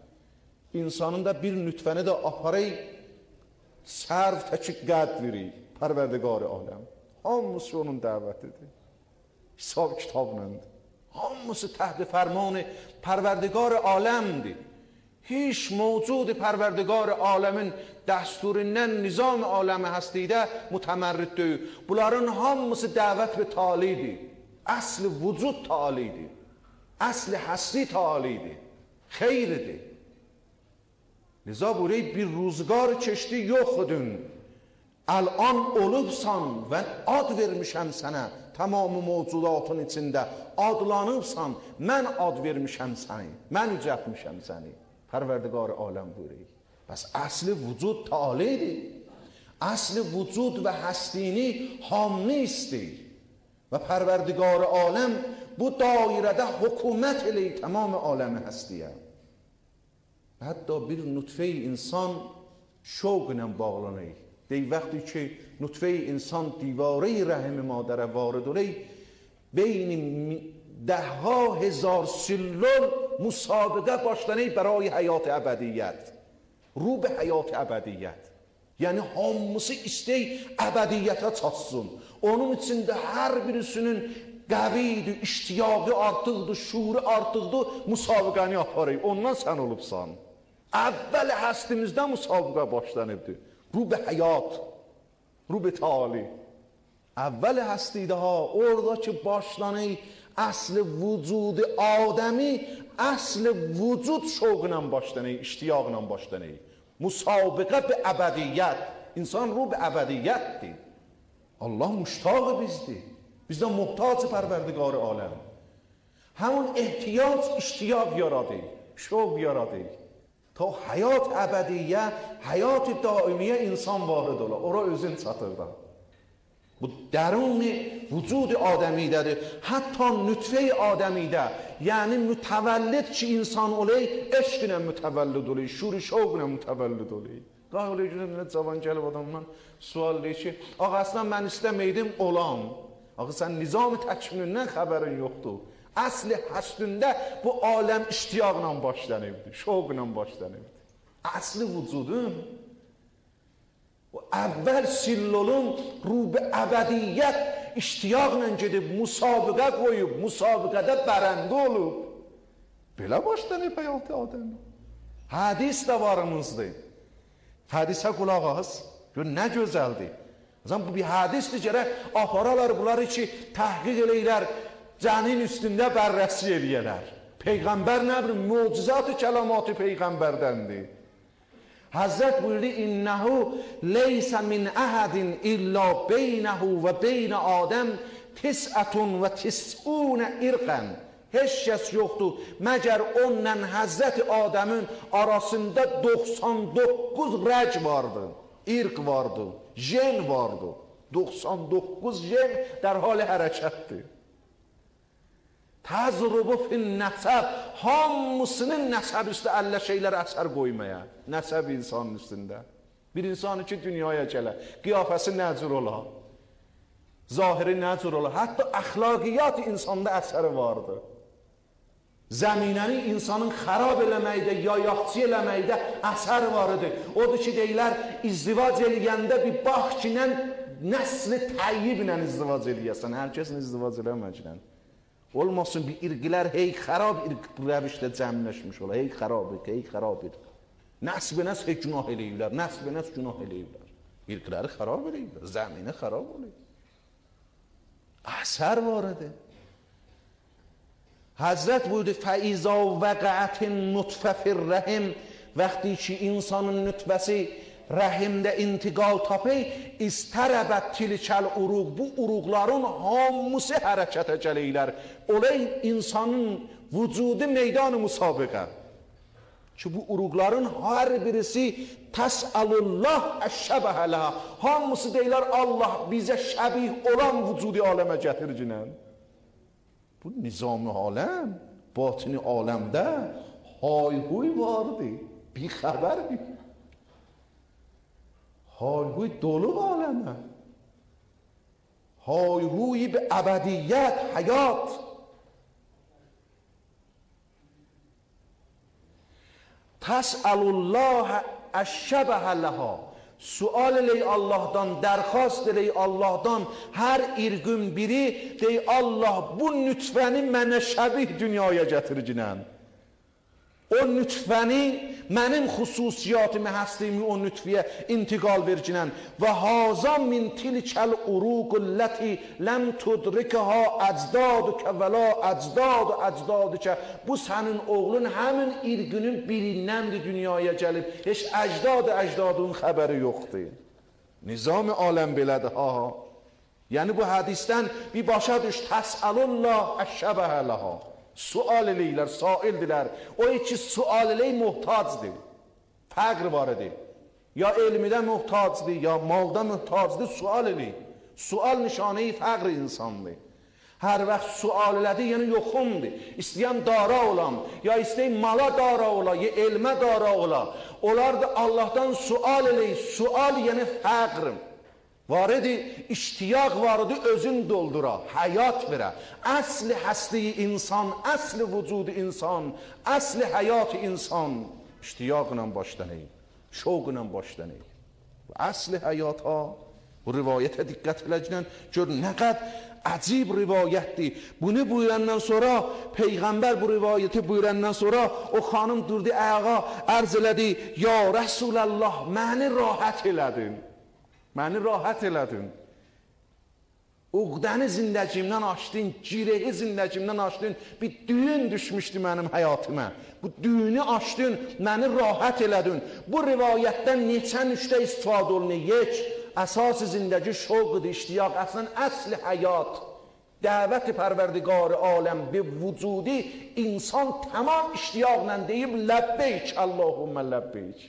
İnsanın da bir nütfəni də aparıyı sərv təki qəd verir. Pərverdigar aləm. Hamısı onun dəvətidir. حساب کتابند. هموسی تحت فرمان پروردگار عالمdir. Hiç موجود پروردگار عالمın dəsturindən nizam aləmi həstidə mütəmərrid deyil. Bunların hamısı dəvət və talidir. Əsli vücud talidir. Əsli həsli talidir. Xeyridir. Liza burayı bir ruzgar keçdi yoxudun. Əlan olubsan və ad vermişəm sənə. Tamamı mevcudatın içində adlanıbsan. Mən ad vermişəm səni. Mən yücətmişəm səni. Pərverdigar aləm buyuruyor. Bəs əsli vücud talidir. Əsli vücud və həstini hamni istəyir. Və Pərverdigar aləm bu dairədə hökumət eləyir tamam aləmi həstiyə. Hətta bir nutfə insan şoqla bağlanır. Dey vəqti ki nutfə insan divarı rəhim madərə varid olur, beyn دهها هزار سلول مسابقه başlanır برای حیات ابدیت رو به حیات ابدیت yəni hamısı istək əbədiyyətə çatsın. Onun içində hər birisinin qəvidir, iştiyağı artıqdır, şuuru artıqdır, müsabiqəni aparır. Ondan sən olubsan. Əvvəl həstimizdə müsabiqə başlanıbdır. Ruh-i həyat, ruh-i tali. Əvvəl həstidə ha, oradakı başlanır əsli vücudu adəmi, əsli vücud şoqla başlanır, iştiyaqla başlanır. Müsabiqə bi əbədiyyət. İnsan ruh bi əbədiyyətdir. Allah müştaq bizdir. Bizdən muhtac pərverdigar aləm. Həmin ehtiyac iştiyaq yaradır, şoq yaradır. Ta həyat əbədiyyə, həyat daimiyyə insan varid olar. Ora özün çatır da. Bu dərun vücud adəmidədir. Hətta nütfə adəmidə, yəni mütəvəllid ki insan olur, eşqlə mütəvəllid olur, şuri şoqlə mütəvəllid olur. Qay olur ki, nə cavan gəlib adamdan sual deyir ki, ağa əslən mən istəməydim olam. Ağa sən nizam-ı təkvinindən xəbərin yoxdur. Əsli həsdündə bu aləm iştiyaqla başlanıbdır, şoqla başlanıbdır. Əsli vücudun, o əvvəl sillolun ruh-i əbədiyyət iştiyaqla gedib, müsabiqə qoyub, müsabiqədə bərəndə olub. Belə başlanıb həyatı adəm. Hədis də varımızdır. Hədisə qulaq az, gör nə gözəldir. Bu bir hədisdir, gərək aparalar bunları ki, təhqiq eləyirlər, cənin üstündə bərrəsi eləyərlər. Peyğəmbər nə bilir, mucizat-ı kəlamat-ı Peyğəmbərdəndir. Həzrət buyurdu, İnnəhu leysə min əhədin illa beynəhu və beynə Adəm tisətun və tis'unə irqən. Heç kəs yoxdur, məgər onunla Həzrət Adəmin arasında doxsan doqquz rəc vardı, irq vardı, jen vardı. doxsan doqquz jen dər hali hərəkətdir. Təzrubu fin nəsəb, hamısının nəsəb üstə əllə şeylər əsər qoymaya, nəsəb insanın üstündə. Bir insanı ki, dünyaya gələ, qiyafəsi nəcür ola, zahiri nəcür ola, hətta əxlaqiyyat insanda əsəri vardır. Zəminəni insanın xərab eləməkdə, yayaqçı eləməkdə əsər varıdır. Odur ki, deyilər, izdivac eləyəndə bir bax ki, nəsli təyyiblə izdivac eləyəsən, hər kəsin izdivac eləməklə. Olmasın bir irqilər hey xərab irq rəvişdə cəmləşmiş ola, hey xərab irq, hey xərab irq. Nəsb-i nəs hey günah eləyirlər, nəsb-i nəs günah eləyirlər. İrqləri xərab eləyirlər, zəmini xərab eləyirlər. Əsər varıdır. Həzrət buyurdu, fəizə vəqəətin nutfə fir rəhim, vəqti ki insanın nütfəsi rəhimdə intiqal tapır, istərəbət tilikəl uruq, bu uruqların hamısı hərəkətə gəlirlər. Olay insanın vücudu meydanı müsabiqə. Ki bu uruqların hər birisi təsəlullah əşşəbəhələha. Hamısı deyilər, Allah bizə şəbih olan vücudi aləmə gətircinən. Bu nizam-ı aləm, batini aləmdə hay-huy vardı, bir xəbərdir. hay-huy dolu aləmə. hay-huy به ابدیت حیات. تسأل الله الشبه لها. sual eley Allah'dan, dərxast eley Allah'dan, hər irqün biri dey Allah bu nütfəni mənə şəbih dünyaya gətirginən. O nütfəni mənim xüsusiyyatımı, həstimi o nütfiyə intiqal verginən. Və hazan min tilkəl uruqulləti ləm tudrikəha əcdadükə və la əcdad əcdadükə. Bu sənin oğlun həmin irqinin birindən dünyaya gəlib. Heç əcdad əcdadın xəbəri yoxdur. Nizam aləm belədir ha. Yəni bu hədisdən bir başa düş. Təsəlullah əşşəbəhə ləha. Sual eləyirlər, saildirlər. O iki sual eləy muhtacdır. Fəqr var edir. Ya elmidə muhtacdır, ya malda muhtacdır, sual eləyir. Sual nişanəyi fəqr insandır. Hər vaxt sual elədi, yəni yoxumdur. İstəyən dara olam, ya istəyən mala dara ola, ya elmə dara ola. Onlar da Allah'tan sual eləyir. Sual yəni fəqr. Var idi, iştiyaq var idi, özün doldura, həyat verə. Əsli həsli insan, əsli vücudu insan, əsli həyat insan iştiyaqla başlanır, şovqla başlanır. Əsli həyat ha, bu rivayətə diqqət edəcəksən, gör nə qədər əcib rivayətdir. Bunu buyurandan sonra, Peyğəmbər bu rivayəti buyurandan sonra, o xanım durdu ayağa, ərz elədi, ya Rəsulallah, məni rahat elədin. Məni rahat elədin. Uqdəni zindəcimdən açdın, gireyi zindəcimdən açdın, bir düyün düşmüşdü mənim həyatıma. Bu düyünü açdın, məni rahat elədin. Bu rivayətdən neçə nüşdə istifadə olunur? Yek, əsas zindəci şovqdır, iştiyaq, əslən əsli həyat. Dəvət-i pərverdigar aləm bi vücudi insan tamam iştiyaqla deyib, ləbbeyk, Allahümmə ləbbeyk.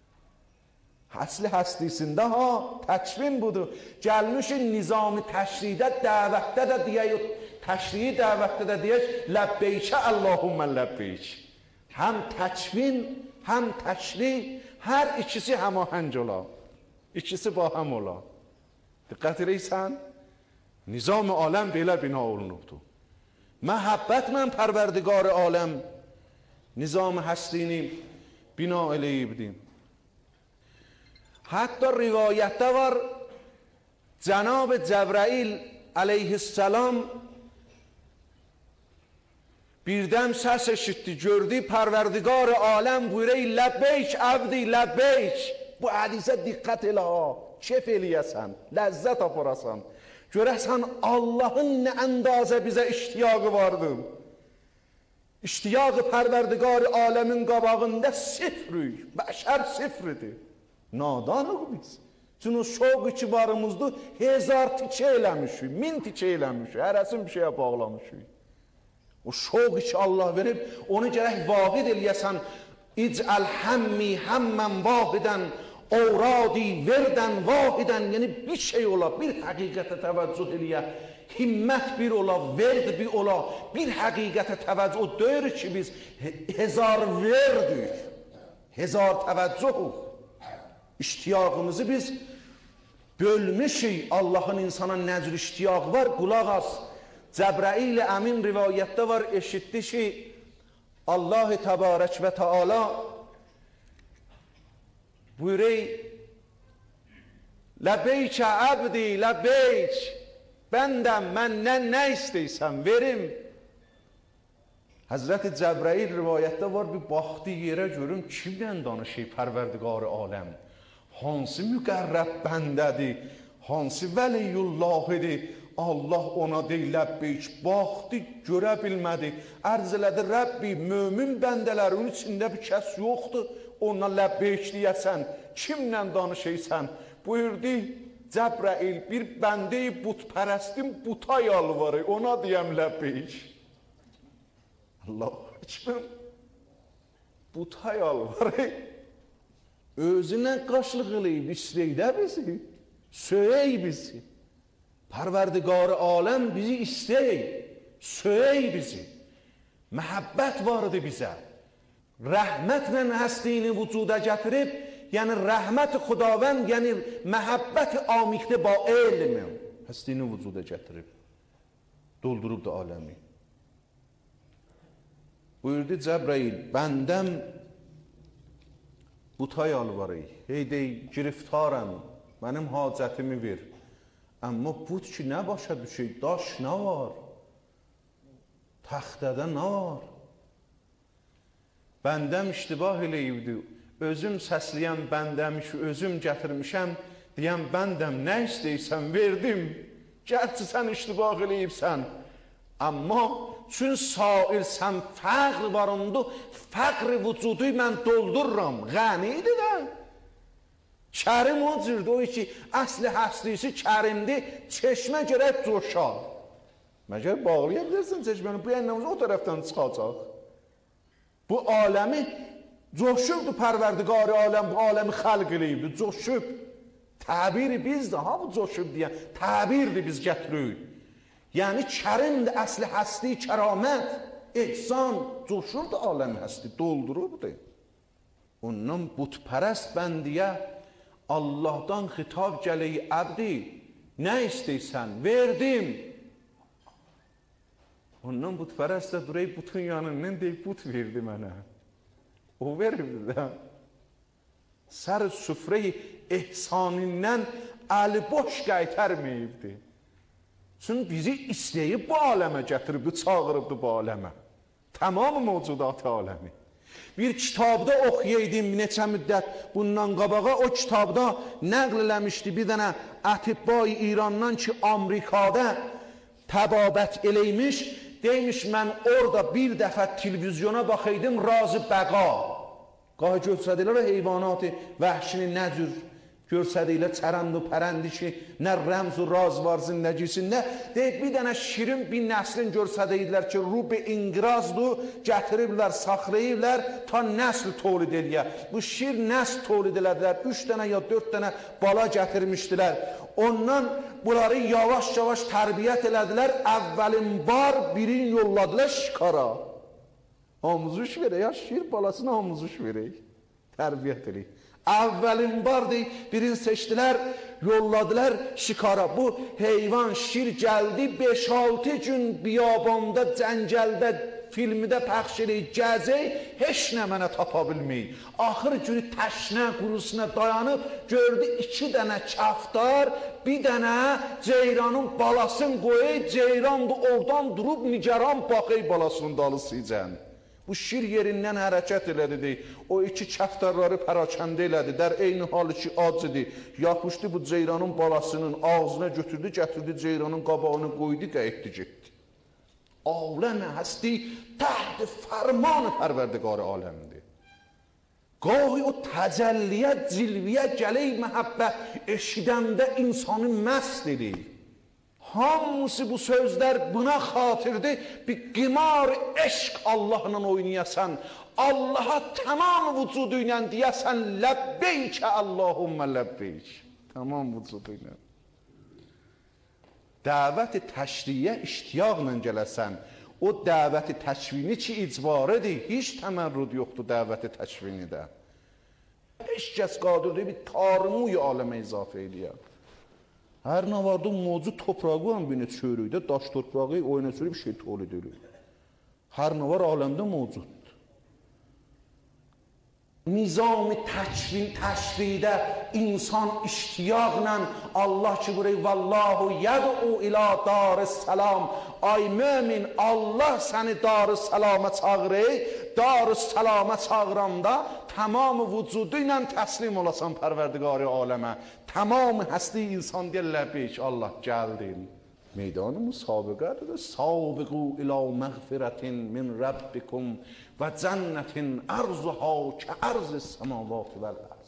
Əsli həslisində ha, təkvin budur. Gəlmişin nizami təşridə, dəvətdə də deyək, təşriyi dəvətdə də deyək, ləbbeykə, Allahümmə ləbbeyk. Həm təkvin, həm təşri, hər ikisi həmahəng ola. İkisi bahəm ola. Diqqət edəysən, nizam-ı aləm belə bina olunubdur. Məhəbbətlə pərverdigar aləm nizam-ı həslini bina eləyibdir. Hatta rivayette var Cenab-ı Cebrail aleyhisselam birden ses eşitti, gördü Perverdigar alem buyuruyor lebbeyk abdi lebbeyk. Bu hadise dikkat elə ha, kef eləyəsən, ləzzət aparasan. Görəsən Allah'ın nə əndazə bizə iştiyağı vardır. İştiyağı Perverdigar alemin qabağında sıfrük, bəşər sıfridir. Nadanıq biz. Çünki o şoq itibarımızda hezar tikə eləmişik, min tikə eləmişik, hərəsin bir şeyə bağlamışıq. O şoq içi Allah verib, onu gərək vahid eləyəsən. İcəl həmmi həmmən vahidən, ovradi verdən vahidən, yəni bir şey ola, bir həqiqətə təvəccüh eləyə, himmət bir ola, verd bir ola, bir həqiqətə təvəccüh, o deyir ki biz hezar verdik, hezar təvəccüh. İştiyaqımızı biz bölmüşük. Allah'ın insana necr iştiyaq var, qulaq as. Cəbrail əmin rivayətdə var, eşitdi ki Allah-ı Təbarək və Teala buyuruyor Ləbeykə əbdi, ləbeyk, bəndəm, məndən nə istəysən, verim. Həzrəti Cəbrail rivayətdə var, bir baxdı yerə görüm, kimlə danışır Pərverdigar aləm? Hansı müqərrəb bəndədir, hansı vəliyullahidir, Allah ona deyil, ləbbeyk, baxdı, görə bilmədi, ərz elədi, Rəbbi, mömin bəndələrin içində bir kəs yoxdur, ona ləbbeyk deyəsən, kimlə danışıysan, buyurdu, Cəbrail, bir bəndəyi butpərəstin buta yalvarı, ona deyəm ləbbeyk. Allah, kimin buta yalvarı, özünə qaşlıq eləyib, istəydə bizi, söyey bizi. Pərverdigar aləm bizi istəyək, söyey bizi. Məhəbbət vardı bizə. Rəhmətlə həstiyini vücuda gətirib, yəni rəhmət-i xudavənd, yəni məhəbbət-i amikdə ba elmi həstiyini vücuda gətirib, doldurub da aləmi. Buyurdu Cəbrail, bəndəm buta yalvarır. Hey dey, giriftaram, mənim hacətimi ver. Amma but ki, nə başa düşür? Daş nə var? Taxtada nə var? Bəndəm iştibah eləyibdi. Özüm səsləyəm bəndəm ki, özüm gətirmişəm. Deyəm bəndəm, nə istəyirsən, verdim. Gərçi sən iştibah eləyibsən. Amma çün sair sən fəqr var ondu, fəqr vücudu mən doldururam. Qənidir də. Kərim o cürdür, o ki, əsli həslisi kərimdir, çeşmə gərək coşar. Məgər bağlaya bilirsin çeşməni, bu yənnəmiz o tərəfdən çıxacaq. Bu aləmi coşubdur pərverdiqari aləm, bu aləmi xəlq eləyibdir, coşub. Təbiri bizdir, ha bu coşub deyən, təbirdir biz gətiririk. Yəni kərimdir, əsli həsli, kəramət, ehsan, coşubdur aləmi həsli, doldurubdur. Ondan butpərəst bəndiyə Allahdan xitab gələk, əbdi, nə istəysən, verdim. Ondan butpərəst də durayıb butun yanından deyib, but verdi mənə. O verirdi də. Sər süfrəyi ehsanindən əli boş qaytarmayıbdı. Çünki bizi istəyib bu aləmə gətiribdi, çağırıbdı bu aləmə. Tamam mövcudat aləmi. Bir kitabda oxuyaydım neçə müddət bundan qabağa, o kitabda nəql eləmişdi bir dənə ətibbai İrandan ki, Amerikada təbabət eləymiş, deymiş mən orada bir dəfə televizyona baxaydım, razı bəqa. Qahi görsədilər o heyvanatı vəhşini nə cür görsədilər, çərənd و pərəndi ki, nə rəmz و raz var zindəcisində. Deyib, bir dənə şirin bir nəslin görsədilər ki, rubi inqirazdır, gətiriblər, saxlayırlar, ta nəsl tolid eləyə. Bu şir nəsl tolid elədilər, üç dənə ya dörd dənə bala gətirmişdilər. Ondan bunları yavaş-yavaş tərbiyyət elədilər, əvvəlin bar birini yolladılar şikara. Amuzuş verək, ya şir balasına amuzuş verək, tərbiyyət eləyik. Əvvəlin bardı, birini seçdilər, yolladılar şikara. Bu heyvan şir gəldi, beş altı gün biyabanda, cəngəldə, filmidə pəxş eləyik, gəzək, heç nə mənə tapa bilməyik. Axır günü təşnə qurusuna dayanıb, gördü iki dənə kəftar, bir dənə ceyranın balasını qoyub, ceyran da oradan durub, nigaran baxıb balasının dalısıcan. Bu şir yerindən hərəkət elədi deyil. O iki kəftarları pərakəndə elədi. Dər eyni halı ki, acıdır. Yapışdı bu ceyranın balasının ağzına götürdü, gətirdi ceyranın qabağını qoydu, qayıtdı, getdi. Aləmə həsti təhd fərmanı pərverdiqarı aləmdir. Qahi o təcəlliyə, cilviyə gələk məhəbbət eşidəndə insanı məst edir. Hamısı bu sözlər buna xatirdir, bir qimar eşq Allahla oynayasan, Allaha tamam vücudu ilə deyəsən, ləbbeykə Allahümmə ləbbeyk. Tamam vücudu ilə. Dəvət-i təşriyə iştiyaqla gələsən, o dəvət-i təşvini ki, icbarədir, heç təmərrüd yoxdur dəvət-i təşvini də. Heç kəs qadirdir, bir tarmuy aləmə izafə eləyər. Hər nə vardı, mövcud toprağı var, bir neçə çörükdə, daş torpağı oyuna sürüb şey tolid edir. Hər nə var aləmdə mövcuddur. Nizam-ı təkvin, təşridə insan iştiyaqla Allah ki, burayı vallahu yəd'u ilə dar-ı-səlam. Ay mömin, Allah səni dar-ı səlama çağırır, dar-ı səlama çağıranda tamamı vücudu ilə təslim olasan pərverdiqari aləmə. Tamamı həsli insan deyirlər, beyk, Allah gəldin. Meydanı müsabiqədir. Sabiqu ilə məğfirətin min Rabbikum və cənnətin ərzuha ki ərz-i səmavat vəl-ərz.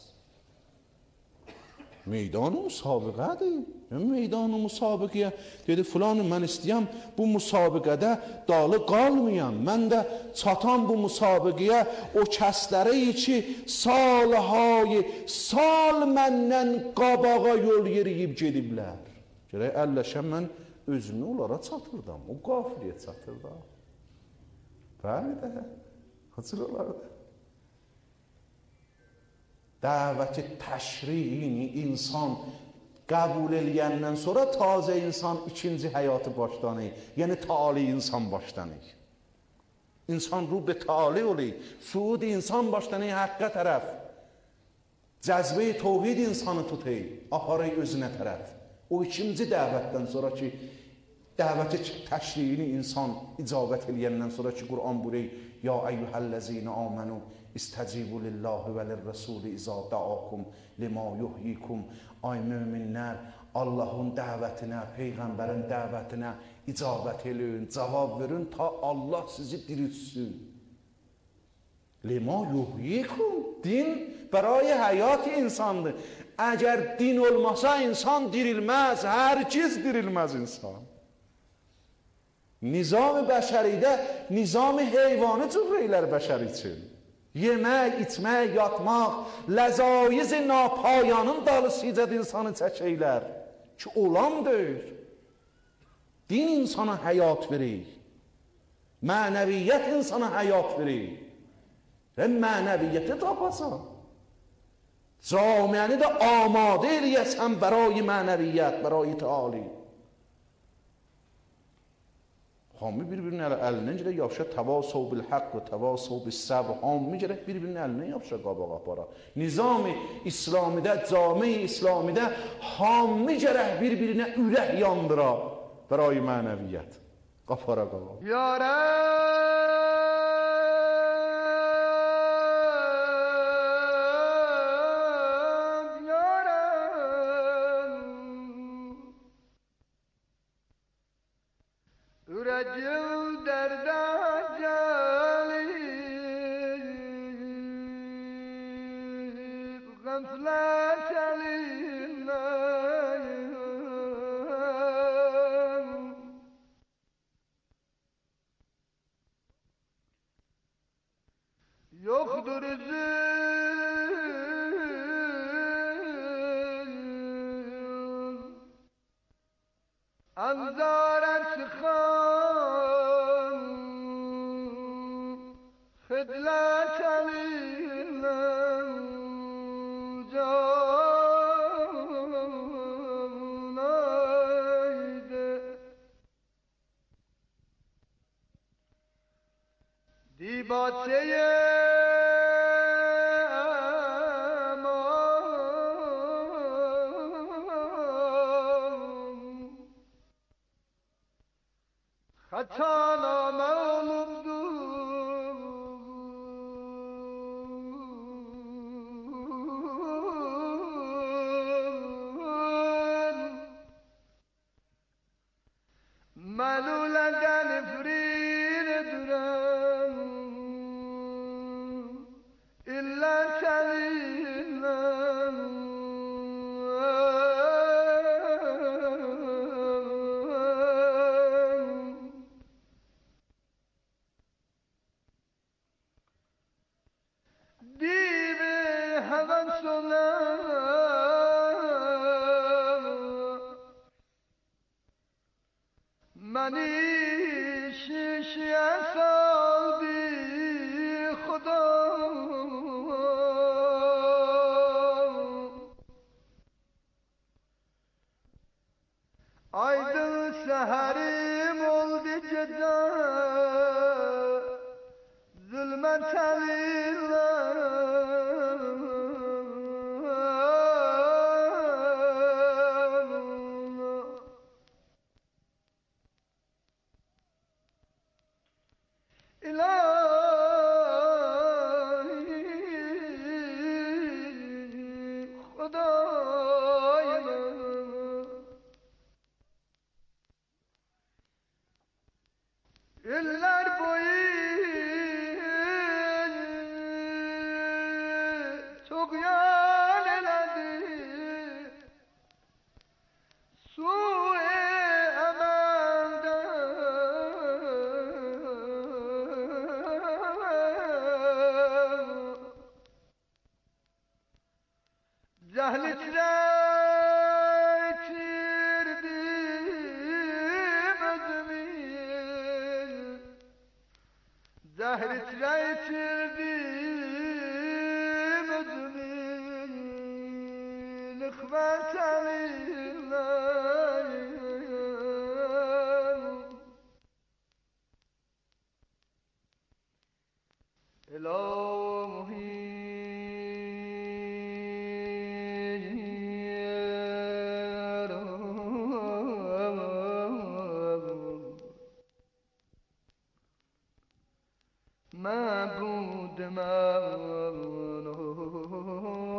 Meydanı müsabiqədir. Meydanı müsabiqəyə dedi, filanı mən istəyəm, bu müsabiqədə dalı qalmayam. Mən də çatan bu müsabiqəyə o kəsləri ki, salihayı, sal məndən qabağa yol yeriyib gediblər. Gərək əlləşəm mən özümü onlara çatırdım, o qafiliyə çatırdım. Bəli də, hacır olardı. Dəvəti təşriini insan qəbul eləyəndən sonra tazə insan ikinci həyatı başlanır. Yəni taali insan başlanır. İnsan ruh-i taali olur. Suud insan başlanır həqqə tərəf. Cəzbə-i tövhid insanı tutay, aparay özünə tərəf. O ikinci dəvətdən sonra ki, dəvəti təşriğini insan icabət eləyəndən sonra ki, Qur'an buyuruyor, ya eyyuhəl-ləzine amenu istəcibu lillahi və lirrəsuli izə da'akum lima yuhyikum. Ay möminlər, Allahın dəvətinə, Peyğəmbərin dəvətinə icabət eləyin, cavab verin ta Allah sizi diriltsin. Lima yuhyikum. Din برای hayat insandır. Eğer din olmasa insan dirilmez, herkes dirilmez insan. Nizam bəşəridə nizam heyvanı cür eylər bəşər üçün. Yemək, içmək, yatmaq, ləzaiz napayanın dalısıcad insanı çəkəylər ki, olan deyir. Din insana həyat verir. Mənəviyyət insana həyat verir. Və mənəviyyəti tapasan. Camiəni də amadə eləyəsən برای mənəviyyət, برای تعالی. Hamı bir-birinin əlindən gələk yapışa təvasov bil-haqq və təvasov bil-səbr. Hamı gələk bir-birinin əlindən yapışa qabaq apara. Nizam-ı İslamidə, cami-i İslamidə hamı gələk bir-birinə ürək yandıra برای mənəviyyət. Qapara qabaq. Ya Rəbb! Yoktur üzüm Anzara çıkan Hıdlat elinle canaydı Dibateye Hataname olubdu Meluleden ifrin edürem İlla seninle منی شیشه سالدی خدا aydın seherim oldu gece zulmet elinle Yıllar boyu çok yal eledi Su-i emelden Cehli Zahri titreytirdim ödümü Nıkmet elinle Ela muhim معبود من